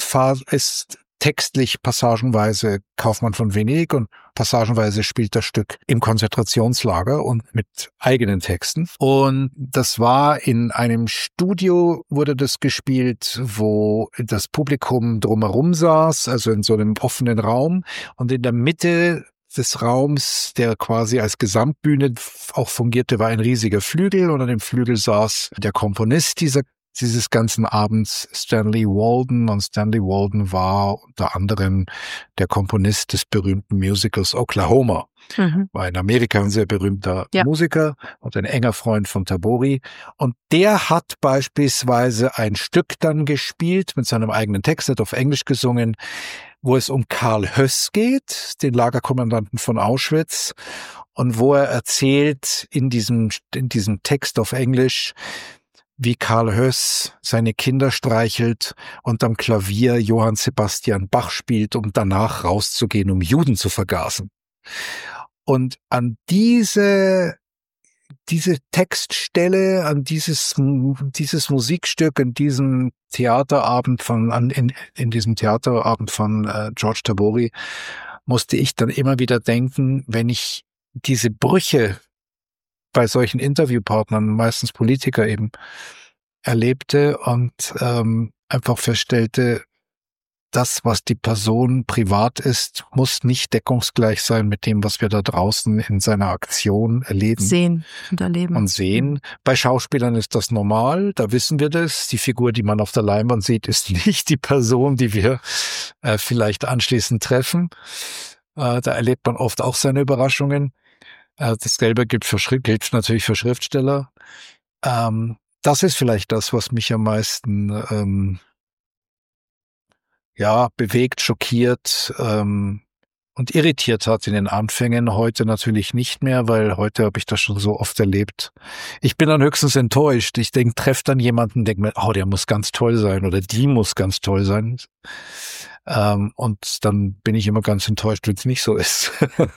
ist textlich passagenweise Kaufmann von Venedig und passagenweise spielt das Stück im Konzentrationslager und mit eigenen Texten. Und das war in einem Studio, wurde das gespielt, wo das Publikum drumherum saß, also in so einem offenen Raum. Und in der Mitte des Raums, der quasi als Gesamtbühne auch fungierte, war ein riesiger Flügel und an dem Flügel saß der Komponist dieser dieses ganzen Abends, Stanley Walden. Und Stanley Walden war unter anderem der Komponist des berühmten Musicals Oklahoma. Mhm. War in Amerika ein sehr berühmter ja. Musiker und ein enger Freund von Tabori. Und der hat beispielsweise ein Stück dann gespielt mit seinem eigenen Text, hat auf Englisch gesungen, wo es um Karl Höss geht, den Lagerkommandanten von Auschwitz. Und wo er erzählt in diesem, in diesem Text auf Englisch, wie Karl Höss seine Kinder streichelt und am Klavier Johann Sebastian Bach spielt, um danach rauszugehen, um Juden zu vergasen. Und an diese, diese Textstelle, an dieses, dieses Musikstück, in diesem Theaterabend von, an, in, in diesem Theaterabend von äh, George Tabori, musste ich dann immer wieder denken, wenn ich diese Brüche bei solchen Interviewpartnern, meistens Politiker eben, erlebte und ähm, einfach feststellte, das, was die Person privat ist, muss nicht deckungsgleich sein mit dem, was wir da draußen in seiner Aktion erleben. Sehen und erleben. Und sehen. Bei Schauspielern ist das normal, da wissen wir das. Die Figur, die man auf der Leinwand sieht, ist nicht die Person, die wir äh, vielleicht anschließend treffen. Äh, da erlebt man oft auch seine Überraschungen. Dasselbe gilt, für, gilt natürlich für Schriftsteller. Ähm, das ist vielleicht das, was mich am meisten ähm, ja bewegt, schockiert ähm, und irritiert hat in den Anfängen. Heute natürlich nicht mehr, weil heute habe ich das schon so oft erlebt. Ich bin dann höchstens enttäuscht. Ich denke, treffe dann jemanden, denke mir, oh, der muss ganz toll sein oder die muss ganz toll sein. Ähm, und dann bin ich immer ganz enttäuscht, wenn es nicht so ist.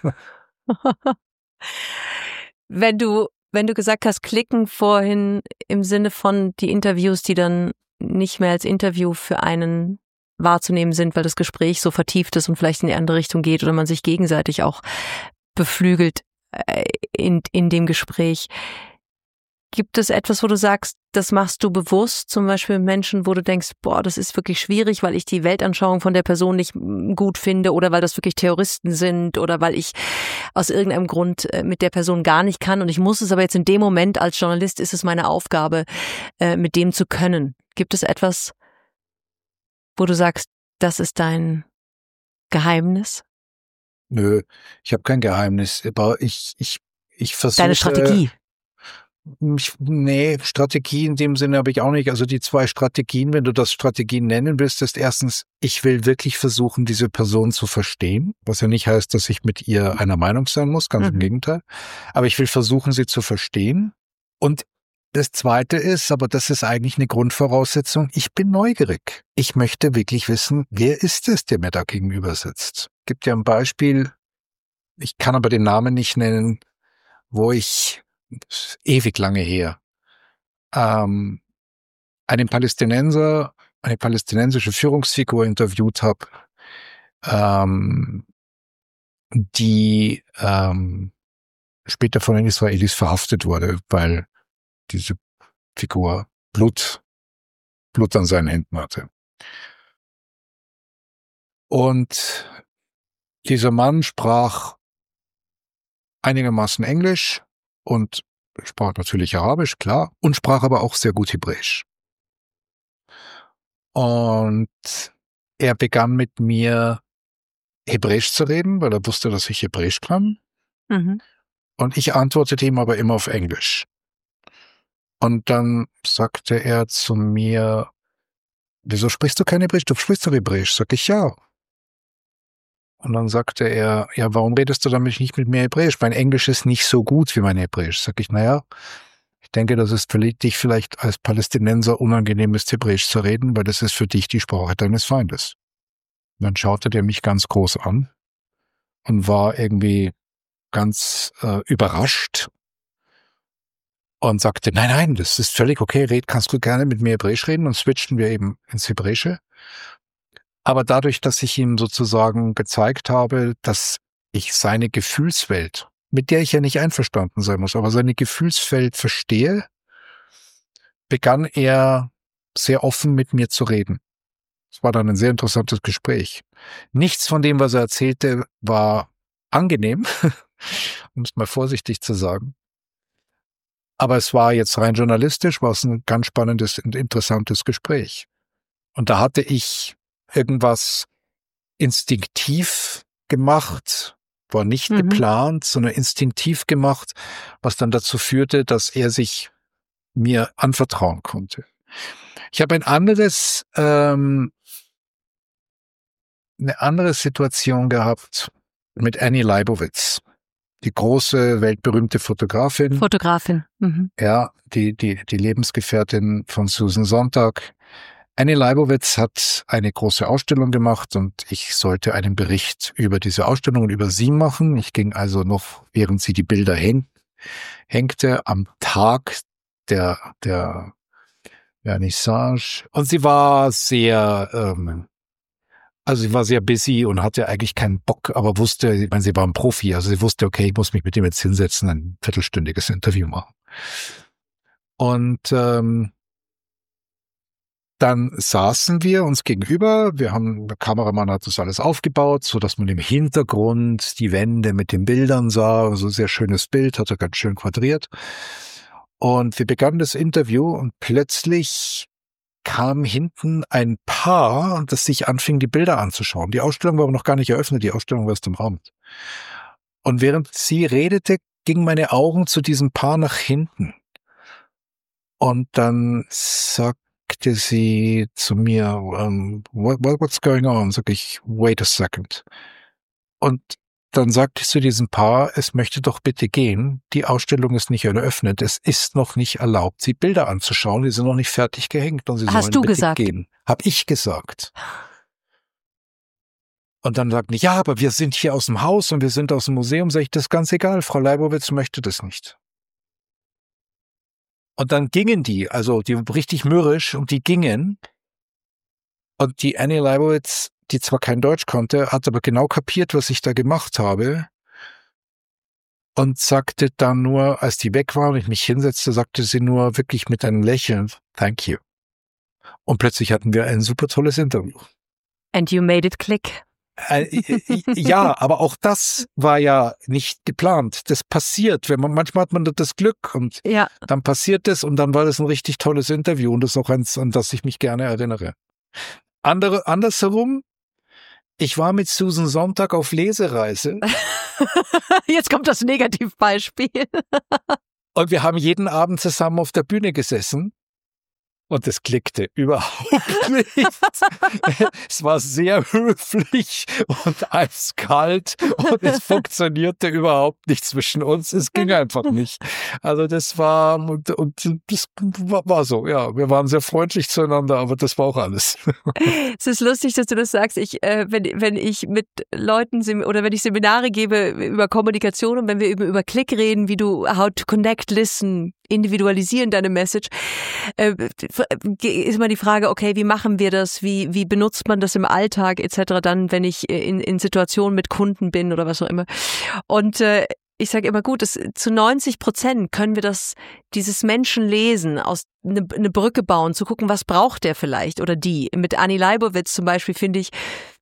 Wenn du, wenn du gesagt hast, klicken vorhin im Sinne von die Interviews, die dann nicht mehr als Interview für einen wahrzunehmen sind, weil das Gespräch so vertieft ist und vielleicht in die andere Richtung geht oder man sich gegenseitig auch beflügelt in, in dem Gespräch. Gibt es etwas, wo du sagst, das machst du bewusst, zum Beispiel Menschen, wo du denkst, boah, das ist wirklich schwierig, weil ich die Weltanschauung von der Person nicht gut finde oder weil das wirklich Terroristen sind oder weil ich aus irgendeinem Grund mit der Person gar nicht kann und ich muss es aber jetzt in dem Moment als Journalist, ist es meine Aufgabe, mit dem zu können. Gibt es etwas, wo du sagst, das ist dein Geheimnis? Nö, ich habe kein Geheimnis, aber ich, ich, ich versuche... Deine Strategie? Ich, nee, Strategie in dem Sinne habe ich auch nicht. Also die zwei Strategien, wenn du das Strategien nennen willst, ist erstens, ich will wirklich versuchen, diese Person zu verstehen, was ja nicht heißt, dass ich mit ihr einer Meinung sein muss, ganz mhm. im Gegenteil. Aber ich will versuchen, sie zu verstehen. Und das Zweite ist, aber das ist eigentlich eine Grundvoraussetzung, ich bin neugierig. Ich möchte wirklich wissen, wer ist es, der mir da gegenüber sitzt. Gibt ja ein Beispiel, ich kann aber den Namen nicht nennen, wo ich ewig lange her, ähm, einen Palästinenser, eine palästinensische Führungsfigur interviewt habe, ähm, die ähm, später von den Israelis verhaftet wurde, weil diese Figur Blut, Blut an seinen Händen hatte. Und dieser Mann sprach einigermaßen Englisch, und sprach natürlich Arabisch, klar, und sprach aber auch sehr gut Hebräisch. Und er begann mit mir Hebräisch zu reden, weil er wusste, dass ich Hebräisch kann. Mhm. Und ich antwortete ihm aber immer auf Englisch. Und dann sagte er zu mir, wieso sprichst du kein Hebräisch? Du sprichst doch Hebräisch. Sag ich, ja. Und dann sagte er, ja, warum redest du dann nicht mit mir Hebräisch? Mein Englisch ist nicht so gut wie mein Hebräisch. Sag ich, naja, Ich denke, dass es für dich vielleicht als Palästinenser unangenehm ist, Hebräisch zu reden, weil das ist für dich die Sprache deines Feindes. Und dann schaute der mich ganz groß an und war irgendwie ganz äh, überrascht und sagte, nein, nein, das ist völlig okay, red, kannst du gerne mit mir Hebräisch reden, und switchten wir eben ins Hebräische. Aber dadurch, dass ich ihm sozusagen gezeigt habe, dass ich seine Gefühlswelt, mit der ich ja nicht einverstanden sein muss, aber seine Gefühlswelt verstehe, begann er sehr offen mit mir zu reden. Es war dann ein sehr interessantes Gespräch. Nichts von dem, was er erzählte, war angenehm, um es mal vorsichtig zu sagen. Aber es war jetzt rein journalistisch, war es ein ganz spannendes und interessantes Gespräch. Und da hatte ich irgendwas instinktiv gemacht, war nicht mhm. geplant, sondern instinktiv gemacht, was dann dazu führte, dass er sich mir anvertrauen konnte. Ich habe ein anderes, ähm, eine andere Situation gehabt mit Annie Leibovitz, die große, weltberühmte Fotografin. Fotografin. Mhm. Ja, die, die, die Lebensgefährtin von Susan Sontag. Annie Leibovitz hat eine große Ausstellung gemacht und ich sollte einen Bericht über diese Ausstellung und über sie machen. Ich ging also noch, während sie die Bilder häng, hängte, am Tag der, der Vernissage. Und sie war sehr, ähm, also sie war sehr busy und hatte eigentlich keinen Bock, aber wusste, ich meine, sie war ein Profi, also sie wusste, okay, ich muss mich mit ihm jetzt hinsetzen, ein viertelstündiges Interview machen. Und ähm, dann saßen wir uns gegenüber, wir haben, der Kameramann hat das alles aufgebaut, so dass man im Hintergrund die Wände mit den Bildern sah, also sehr schönes Bild, hat er ganz schön quadriert. Und wir begannen das Interview und plötzlich kam hinten ein Paar, das sich anfing, die Bilder anzuschauen. Die Ausstellung war aber noch gar nicht eröffnet, die Ausstellung war erst am Abend. Und während sie redete, gingen meine Augen zu diesem Paar nach hinten. Und dann sagte sie zu mir, um, what, what's going on? Sag ich, wait a second. Und dann sagte ich zu diesem Paar, es möchte doch bitte gehen. Die Ausstellung ist nicht eröffnet. Es ist noch nicht erlaubt, sie Bilder anzuschauen. Die sind noch nicht fertig gehängt und sie Hast sollen du bitte gesagt? gehen. Hab ich gesagt. Und dann sagten die, ja, aber wir sind hier aus dem Haus und wir sind aus dem Museum. Sag ich, das ist ganz egal. Frau Leibovitz möchte das nicht. Und dann gingen die, also die richtig mürrisch, und die gingen. Und die Annie Leibovitz, die zwar kein Deutsch konnte, hat aber genau kapiert, was ich da gemacht habe. Und sagte dann nur, als die weg waren und ich mich hinsetzte, sagte sie nur wirklich mit einem Lächeln, thank you. Und plötzlich hatten wir ein super tolles Interview. And you made it click. Äh, ja, aber auch das war ja nicht geplant. Das passiert. Wenn man, manchmal hat man das Glück und ja. Dann passiert es und dann war das ein richtig tolles Interview und das ist auch eins, an das ich mich gerne erinnere. Andere, andersherum, ich war mit Susan Sontag auf Lesereise. Jetzt kommt das Negativbeispiel. Und wir haben jeden Abend zusammen auf der Bühne gesessen. Und es klickte überhaupt nicht. Es war sehr höflich und eiskalt und es funktionierte überhaupt nicht zwischen uns. Es ging einfach nicht. Also das war, und, und das war so, ja. Wir waren sehr freundlich zueinander, aber das war auch alles. Es ist lustig, dass du das sagst. Ich, äh, wenn, wenn ich mit Leuten oder wenn ich Seminare gebe über Kommunikation und wenn wir über, über Klick reden, wie du how to connect, listen, individualisieren deine Message, äh, ist immer die Frage, okay, wie machen wir das, wie wie benutzt man das im Alltag et cetera dann, wenn ich in in Situationen mit Kunden bin oder was auch immer. Und äh, ich sage immer, gut, das, zu neunzig Prozent können wir das, dieses Menschen lesen, aus eine, eine Brücke bauen, zu gucken, was braucht der vielleicht oder die. Mit Annie Leibovitz zum Beispiel finde ich,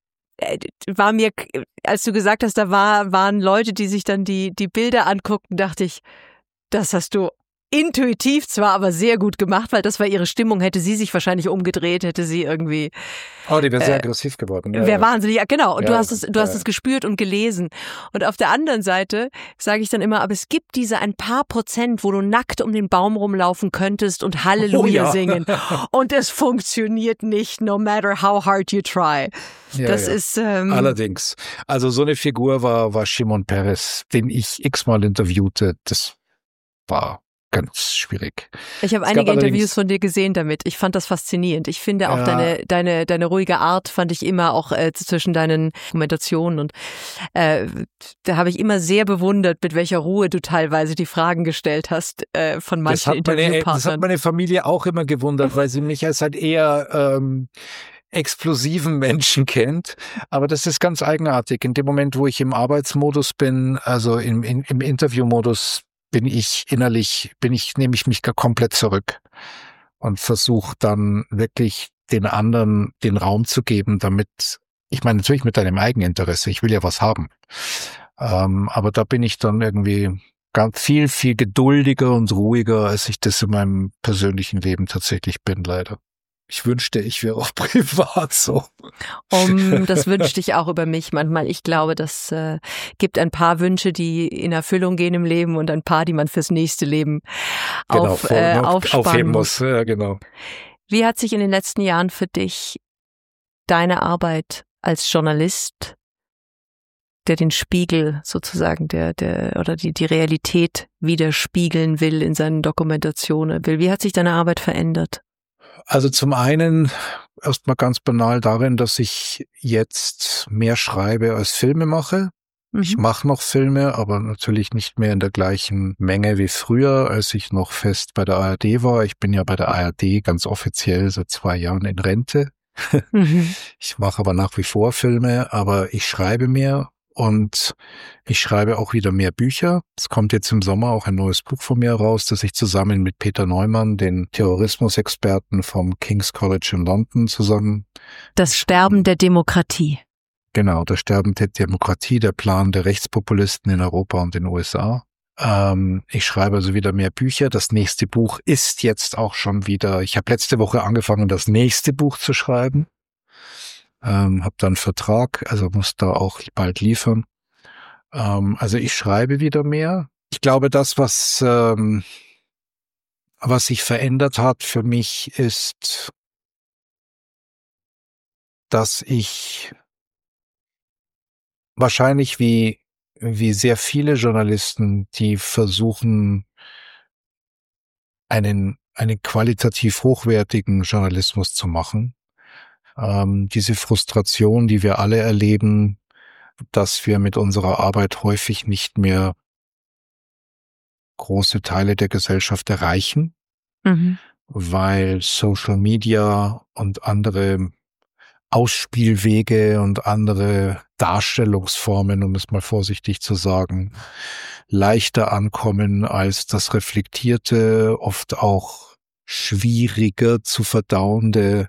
war mir, als du gesagt hast, da war waren Leute, die sich dann die die Bilder anguckten, dachte ich, das hast du intuitiv zwar, aber sehr gut gemacht, weil das war ihre Stimmung. Hätte sie sich wahrscheinlich umgedreht, hätte sie irgendwie... Oh, die wäre sehr äh, aggressiv geworden. Ja, wäre ja. wahnsinnig, ja, genau. Und ja, du hast es, du hast ja. es gespürt und gelesen. Und auf der anderen Seite sage ich dann immer, aber es gibt diese ein paar Prozent, wo du nackt um den Baum rumlaufen könntest und Halleluja oh, ja. singen. Und es funktioniert nicht, no matter how hard you try. Ja, das ja. ist... Ähm, Allerdings. Also so eine Figur war, war Shimon Peres, den ich x-mal interviewte. Das war... ganz schwierig. Ich habe Es einige gab Interviews allerdings, von dir gesehen damit. Ich fand das faszinierend. Ich finde auch ja, deine deine deine ruhige Art fand ich immer auch äh, zwischen deinen Dokumentationen und äh, da habe ich immer sehr bewundert, mit welcher Ruhe du teilweise die Fragen gestellt hast äh, von Das manchen hat meine, das hat Interviewpartnern. meine Familie auch immer gewundert, weil sie mich als halt eher ähm, explosiven Menschen kennt. Aber das ist ganz eigenartig. In dem Moment, wo ich im Arbeitsmodus bin, also im, im, im Interviewmodus, bin ich innerlich, bin ich, nehme ich mich gar komplett zurück und versuche dann wirklich den anderen den Raum zu geben, damit, ich meine natürlich mit deinem Eigeninteresse, ich will ja was haben. Ähm, aber da bin ich dann irgendwie ganz viel, viel geduldiger und ruhiger, als ich das in meinem persönlichen Leben tatsächlich bin, leider. Ich wünschte, ich wäre auch privat so. Um, das wünschte ich auch über mich manchmal. Ich glaube, das äh, gibt ein paar Wünsche, die in Erfüllung gehen im Leben und ein paar, die man fürs nächste Leben Genau, auf, vor, äh, noch aufsparen aufheben muss. muss. Ja, genau. Wie hat sich in den letzten Jahren für dich deine Arbeit als Journalist, der den Spiegel sozusagen, der, der, oder die, die Realität widerspiegeln will in seinen Dokumentationen will, wie hat sich deine Arbeit verändert? Also zum einen erstmal ganz banal darin, dass ich jetzt mehr schreibe als Filme mache. Ich Mhm. mache noch Filme, aber natürlich nicht mehr in der gleichen Menge wie früher, als ich noch fest bei der A R D war. Ich bin ja bei der A R D ganz offiziell seit zwei Jahren in Rente. Mhm. Ich mache aber nach wie vor Filme, aber ich schreibe mehr und ich schreibe auch wieder mehr Bücher. Es kommt jetzt im Sommer auch ein neues Buch von mir raus, das ich zusammen mit Peter Neumann, den Terrorismusexperten vom King's College in London, zusammen. Das Sterben der Demokratie. Genau, das Sterben der Demokratie, der Plan der Rechtspopulisten in Europa und den U S A. Ähm, ich schreibe also wieder mehr Bücher. Das nächste Buch ist jetzt auch schon wieder, ich habe letzte Woche angefangen, das nächste Buch zu schreiben. Ähm, habe dann einen Vertrag, also muss da auch bald liefern. Ähm, also ich schreibe wieder mehr. Ich glaube, das, was, ähm, was sich verändert hat für mich, ist, dass ich wahrscheinlich wie, wie sehr viele Journalisten, die versuchen, einen, einen qualitativ hochwertigen Journalismus zu machen, ähm, diese Frustration, die wir alle erleben, dass wir mit unserer Arbeit häufig nicht mehr große Teile der Gesellschaft erreichen, Mhm. weil Social Media und andere Ausspielwege und andere Darstellungsformen, um es mal vorsichtig zu sagen, leichter ankommen als das reflektierte, oft auch schwieriger zu verdauende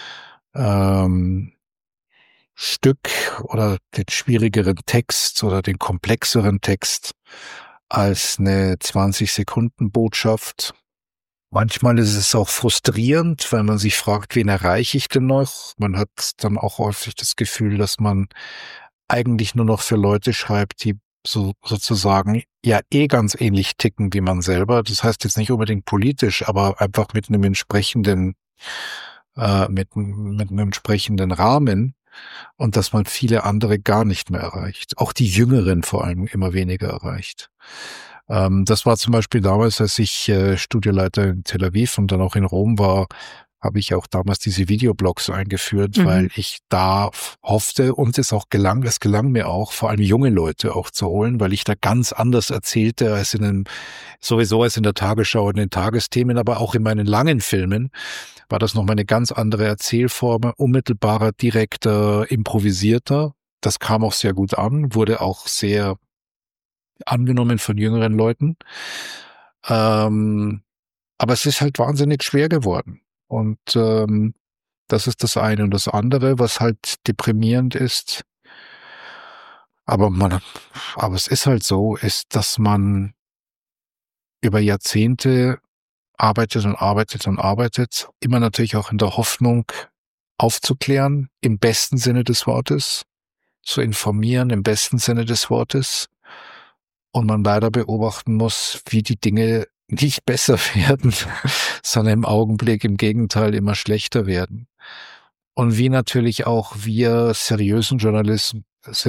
ähm, Stück oder den schwierigeren Text oder den komplexeren Text als eine zwanzig Sekunden Botschaft. Manchmal ist es auch frustrierend, weil man sich fragt, wen erreiche ich denn noch? Man hat dann auch häufig das Gefühl, dass man eigentlich nur noch für Leute schreibt, die so sozusagen ja eh ganz ähnlich ticken wie man selber. Das heißt jetzt nicht unbedingt politisch, aber einfach mit einem entsprechenden, äh, mit, mit einem entsprechenden Rahmen. Und dass man viele andere gar nicht mehr erreicht. Auch die Jüngeren vor allem immer weniger erreicht. Ähm, das war zum Beispiel damals, als ich äh, Studioleiter in Tel Aviv und dann auch in Rom war, habe ich auch damals diese Videoblogs eingeführt, Mhm. weil ich da hoffte und es auch gelang, es gelang mir auch, vor allem junge Leute auch zu holen, weil ich da ganz anders erzählte als in einem, sowieso als in der Tagesschau und den Tagesthemen, aber auch in meinen langen Filmen war das nochmal eine ganz andere Erzählform, unmittelbarer, direkter, improvisierter. Das kam auch sehr gut an, wurde auch sehr angenommen von jüngeren Leuten. Ähm, aber es ist halt wahnsinnig schwer geworden. Und ähm, das ist das eine. Und das andere, was halt deprimierend ist, aber man, aber es ist halt so, ist, dass man über Jahrzehnte arbeitet und arbeitet und arbeitet, immer natürlich auch in der Hoffnung, aufzuklären, im besten Sinne des Wortes, zu informieren, im besten Sinne des Wortes. Und man leider beobachten muss, wie die Dinge nicht besser werden, sondern im Augenblick im Gegenteil immer schlechter werden. Und wie natürlich auch wir seriösen Journalisten,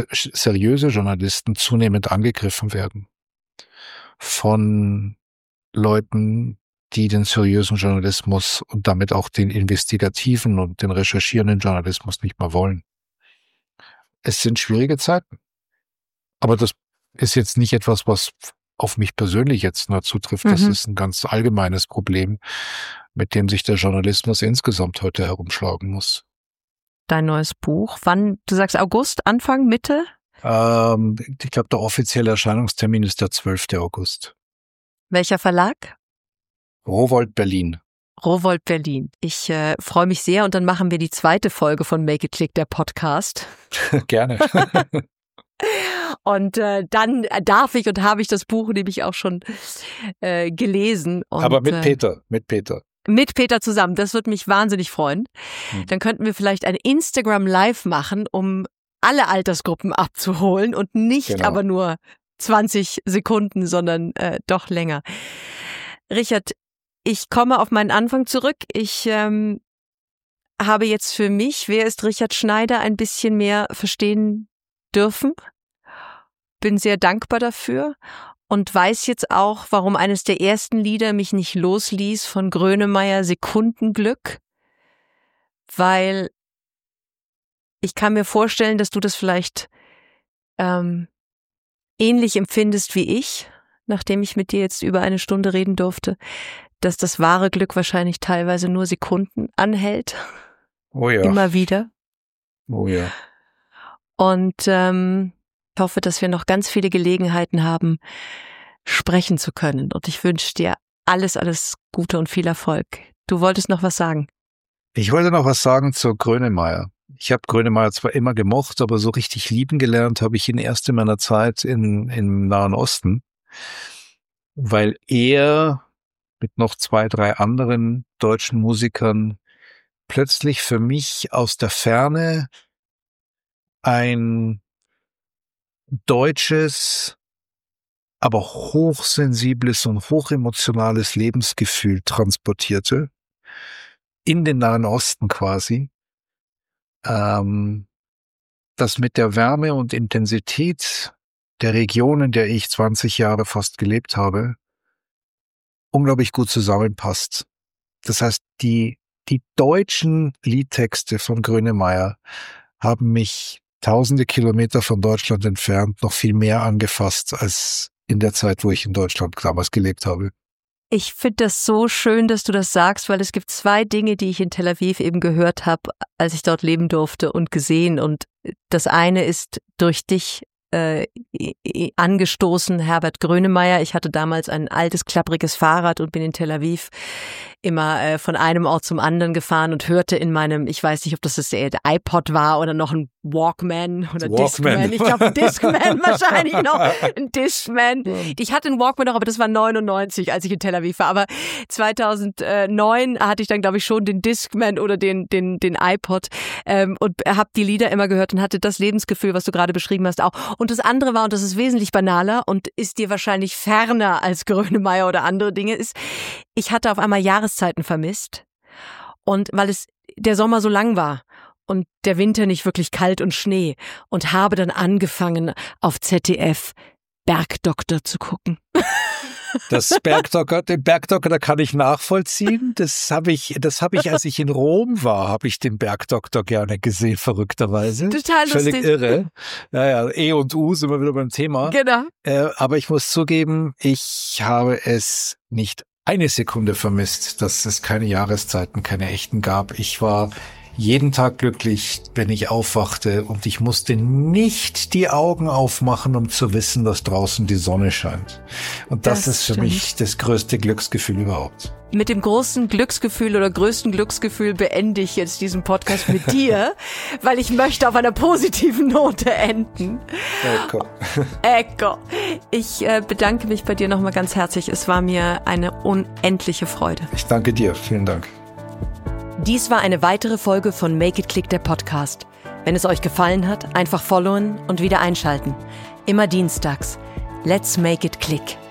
seriöse Journalisten zunehmend angegriffen werden. Von Leuten, die den seriösen Journalismus und damit auch den investigativen und den recherchierenden Journalismus nicht mehr wollen. Es sind schwierige Zeiten. Aber das ist jetzt nicht etwas, was auf mich persönlich jetzt nur zutrifft. Das mhm. ist ein ganz allgemeines Problem, mit dem sich der Journalismus insgesamt heute herumschlagen muss. Dein neues Buch, wann, du sagst August, Anfang, Mitte? Ähm, ich glaube, der offizielle Erscheinungstermin ist der zwölfte August. Welcher Verlag? Rowohlt Berlin. Rowohlt Berlin. Ich äh, freue mich sehr und dann machen wir die zweite Folge von Make It Click, der Podcast. Gerne. Und äh, dann darf ich und habe ich das Buch nämlich auch schon äh, gelesen. Und, aber mit Peter, mit Peter. Mit Peter zusammen, das würde mich wahnsinnig freuen. Hm. Dann könnten wir vielleicht ein Instagram Live machen, um alle Altersgruppen abzuholen und nicht genau. aber nur zwanzig Sekunden, sondern äh, doch länger. Richard, ich komme auf meinen Anfang zurück. Ich ähm, habe jetzt für mich, wer ist Richard Schneider, ein bisschen mehr verstehen dürfen. Bin sehr dankbar dafür und weiß jetzt auch, warum eines der ersten Lieder mich nicht losließ von Grönemeyer, Sekundenglück, weil ich kann mir vorstellen, dass du das vielleicht ähm, ähnlich empfindest wie ich, nachdem ich mit dir jetzt über eine Stunde reden durfte, dass das wahre Glück wahrscheinlich teilweise nur Sekunden anhält. Oh ja. Immer wieder. Oh ja. Und ähm, ich hoffe, dass wir noch ganz viele Gelegenheiten haben, sprechen zu können. Und ich wünsche dir alles, alles Gute und viel Erfolg. Du wolltest noch was sagen? Ich wollte noch was sagen zu Grönemeyer. Ich habe Grönemeyer zwar immer gemocht, aber so richtig lieben gelernt habe ich ihn erst in meiner Zeit in, im Nahen Osten, weil er mit noch zwei, drei anderen deutschen Musikern plötzlich für mich aus der Ferne ein deutsches, aber hochsensibles und hochemotionales Lebensgefühl transportierte, in den Nahen Osten quasi, ähm, das mit der Wärme und Intensität der Region, in der ich zwanzig Jahre fast gelebt habe, unglaublich gut zusammenpasst. Das heißt, die, die deutschen Liedtexte von Grönemeyer haben mich tausende Kilometer von Deutschland entfernt noch viel mehr angefasst als in der Zeit, wo ich in Deutschland damals gelebt habe. Ich finde das so schön, dass du das sagst, weil es gibt zwei Dinge, die ich in Tel Aviv eben gehört habe, als ich dort leben durfte und gesehen. Und das eine ist durch dich äh, angestoßen, Herbert Grönemeyer. Ich hatte damals ein altes, klappriges Fahrrad und bin in Tel Aviv immer äh, von einem Ort zum anderen gefahren und hörte in meinem, ich weiß nicht, ob das das der iPod war oder noch ein Walkman oder Walkman. Discman. Ich glaube, ein Discman wahrscheinlich noch. Ein Discman. Ich hatte einen Walkman noch, aber das war neunundneunzig, als ich in Tel Aviv war. Aber zweitausendneun hatte ich dann, glaube ich, schon den Discman oder den den den iPod ähm, und habe die Lieder immer gehört und hatte das Lebensgefühl, was du gerade beschrieben hast, auch. Und das andere war, und das ist wesentlich banaler und ist dir wahrscheinlich ferner als Grönemeyer oder andere Dinge, ist, ich hatte auf einmal Jahreszeiten vermisst. Und weil es der Sommer so lang war und der Winter nicht wirklich kalt und Schnee, und habe dann angefangen, auf Z D F Bergdoktor zu gucken. Das Bergdoktor, den Bergdoktor, da kann ich nachvollziehen. Das habe ich, das habe ich, als ich in Rom war, habe ich den Bergdoktor gerne gesehen, verrückterweise. Total lustig. Völlig irre. Naja, E und U sind wir wieder beim Thema. Genau. Äh, aber ich muss zugeben, ich habe es nicht eine Sekunde vermisst, dass es keine Jahreszeiten, keine echten gab. Ich war jeden Tag glücklich, wenn ich aufwachte, und ich musste nicht die Augen aufmachen, um zu wissen, dass draußen die Sonne scheint. Und das, das ist für stimmt. mich das größte Glücksgefühl überhaupt. Mit dem großen Glücksgefühl oder größten Glücksgefühl beende ich jetzt diesen Podcast mit dir, weil ich möchte auf einer positiven Note enden. Ecco. Ecco. Ich äh, bedanke mich bei dir nochmal ganz herzlich. Es war mir eine unendliche Freude. Ich danke dir. Vielen Dank. Dies war eine weitere Folge von Make It Click, der Podcast. Wenn es euch gefallen hat, einfach followen und wieder einschalten. Immer dienstags. Let's make it click.